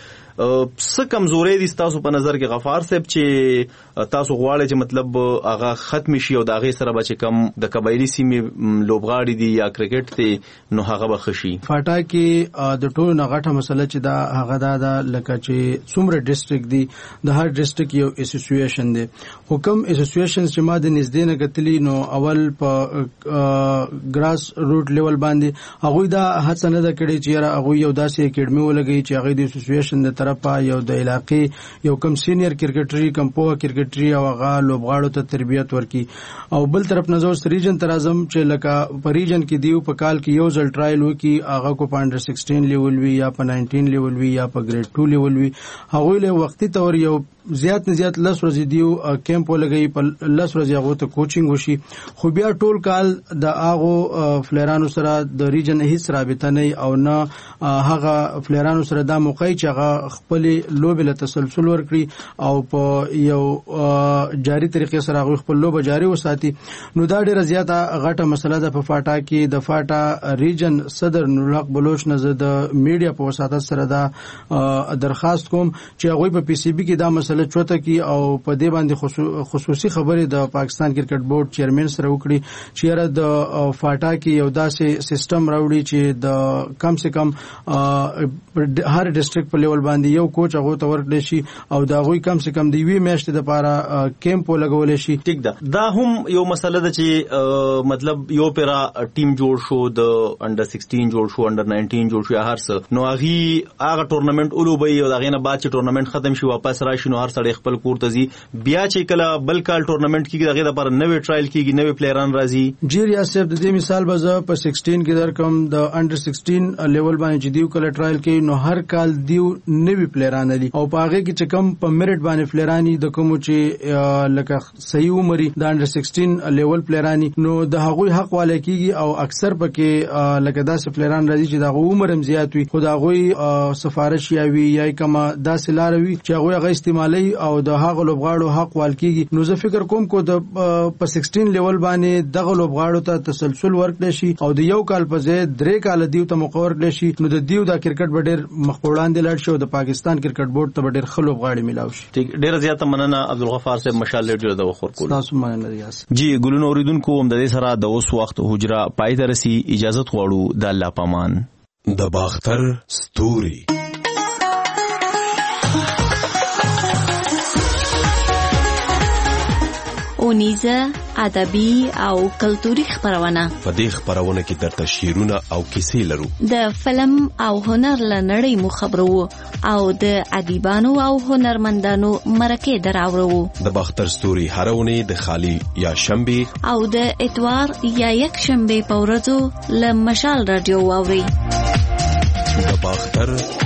څه کمزورې دي تاسو په نظر کې غفار صاحب چې تاسو غواړئ چې مطلب هغه ختم شي او د هغه سره به چې کم د قبایلی سیمې لوبغاړي دي یا کرکټ ته نو هغه به خشي. فاټا کې د ټولو نغټه مسله چې دا هغه دا لکه چې څومره ډیسټریکټ دي د هر ډیسټریکټ یو اسوسییشن دی حکم اسوسییشن چې ما د نږدې نه کتلی نو اول په ګراس روټ لیول باندې هغه دا هڅه نه کړې چې هغه یو داسې اکیډمي ولګي چې هغه د اسوسییشن د طرفه یو د علاقې یو کم سینیئر کرکټري کم پوه کرکټري او هغه لوبغاړو ته تربیت ورکي او بل طرف نه زوس ریجن تر اعظم چې لکه په ریجن کې دیو په کال کې یو ځل ټرایل وکي هغه کو په انډر سکسټین لیول وی یا په ناینټین لیول وی یا په ګریډ ټو لیول وی هغه له وختي تور یو زیات نه زیات لس ورځې دیو کیمپ ولګي په لس ورځې هغه ته کوچینګ وشي خو بیا ټول کال د هغه فلیرانو سره د ریجن هیڅ رابطه نه او نه هغه فلیرانو سره دا موقع چې هغه خپل لوبې له تسلسل ورکړي او په یو جاری طریقې سره هغه خپل لوبه جاری وساتي. نو دا ډیره زیاته غټه مسله ده په فاټا کې. د فاټا ریجن صدر نورحق بلوچ نه د میډیا په وساتت سره دا درخواست کوم چې هغه په پی سی بی کې دا مسله چوته کی او په دې باندې خصوصي خبرې د پاکستان کرکټ بورډ چیرمن سره وکړي چې را د فاټا کې یو داسې سیستم راوړي چې د کم سے کم هر ډیسټریکټ په لیول باندې یو کوچ هغه ته ورکړي شي او دا غوي کم سے کم دی وی میاشتې د لپاره کیمپ لګول شي. ټیک ده. دا هم یو مسله ده چې مطلب یو پیرا ټیم جوړ شو د انډر سixteen جوړ شو انډر nineteen جوړ شو هر څه نو هغه هغه ټورنمنت اولوبي او دغه نه بعد چې ټورنمنت ختم شي واپس راشي نو هر سړی خپل کور ته ځي بیا چې کله بل کال ټورنمنت کیږي دغه لپاره نوې ټرایل کیږي نوې پلیران راځي. جی ریاست د دې مثال به زه په sixteen کې درکم د انډر sixteen لیول باندې چې دیو کله ټرایل کې نو هر کال دیو نوې پلیران لري او په هغه کې چې کم په میرټ باندې پلیرانی د کوم چې لکه صحیح عمرې د انډر sixteen لیول پلیرانی نو د هغوی حق والے کیږي او اکثر پکې لکه داسې پلیران راځي چې د هغوی عمر هم زیات وي خو د هغوی سفارش یاوي یا کومه داسې لار وي چې هغوی هغه استعمالي او د هغه لوبغاړو حق وال کیږي. نو زه فکر کوم کو د په sixteen لیول باندې دغه لوبغاړو ته تسلسل ورکړي شي او د یو کال په ځای درې کال دیو ته مقرر کړي شي نو د دیو د کرکټ بډیر مخوړان دي لړ شو د پاکستان کرکټ بورډ ته بډیر خلوب غاړي ملاوي شي. ټیک ډیر زیاته مننه عبدالغفار صاحب مشال لیډر د وخور کول. تاسو مننه ریاض جی ګلونو اوریدونکو هم د دې سره د اوس وخت حجره پای ته رسی اجازه غواړو د الله پامان. د باختر ستوري اونیزه ادبي او کلتوري خبرونه. په دې خبرونه کې درته شعرونه او کیسې لرو. د فلم او هنر لنړۍ مو خبرو او د ادیبانو او هنرمندانو مرکه دراوړو. د باختر ستوري هرونه د خالی یا شنبه او د اتوار یا یک شنبه په ورځو ل مشال رادیو واوري. د باختر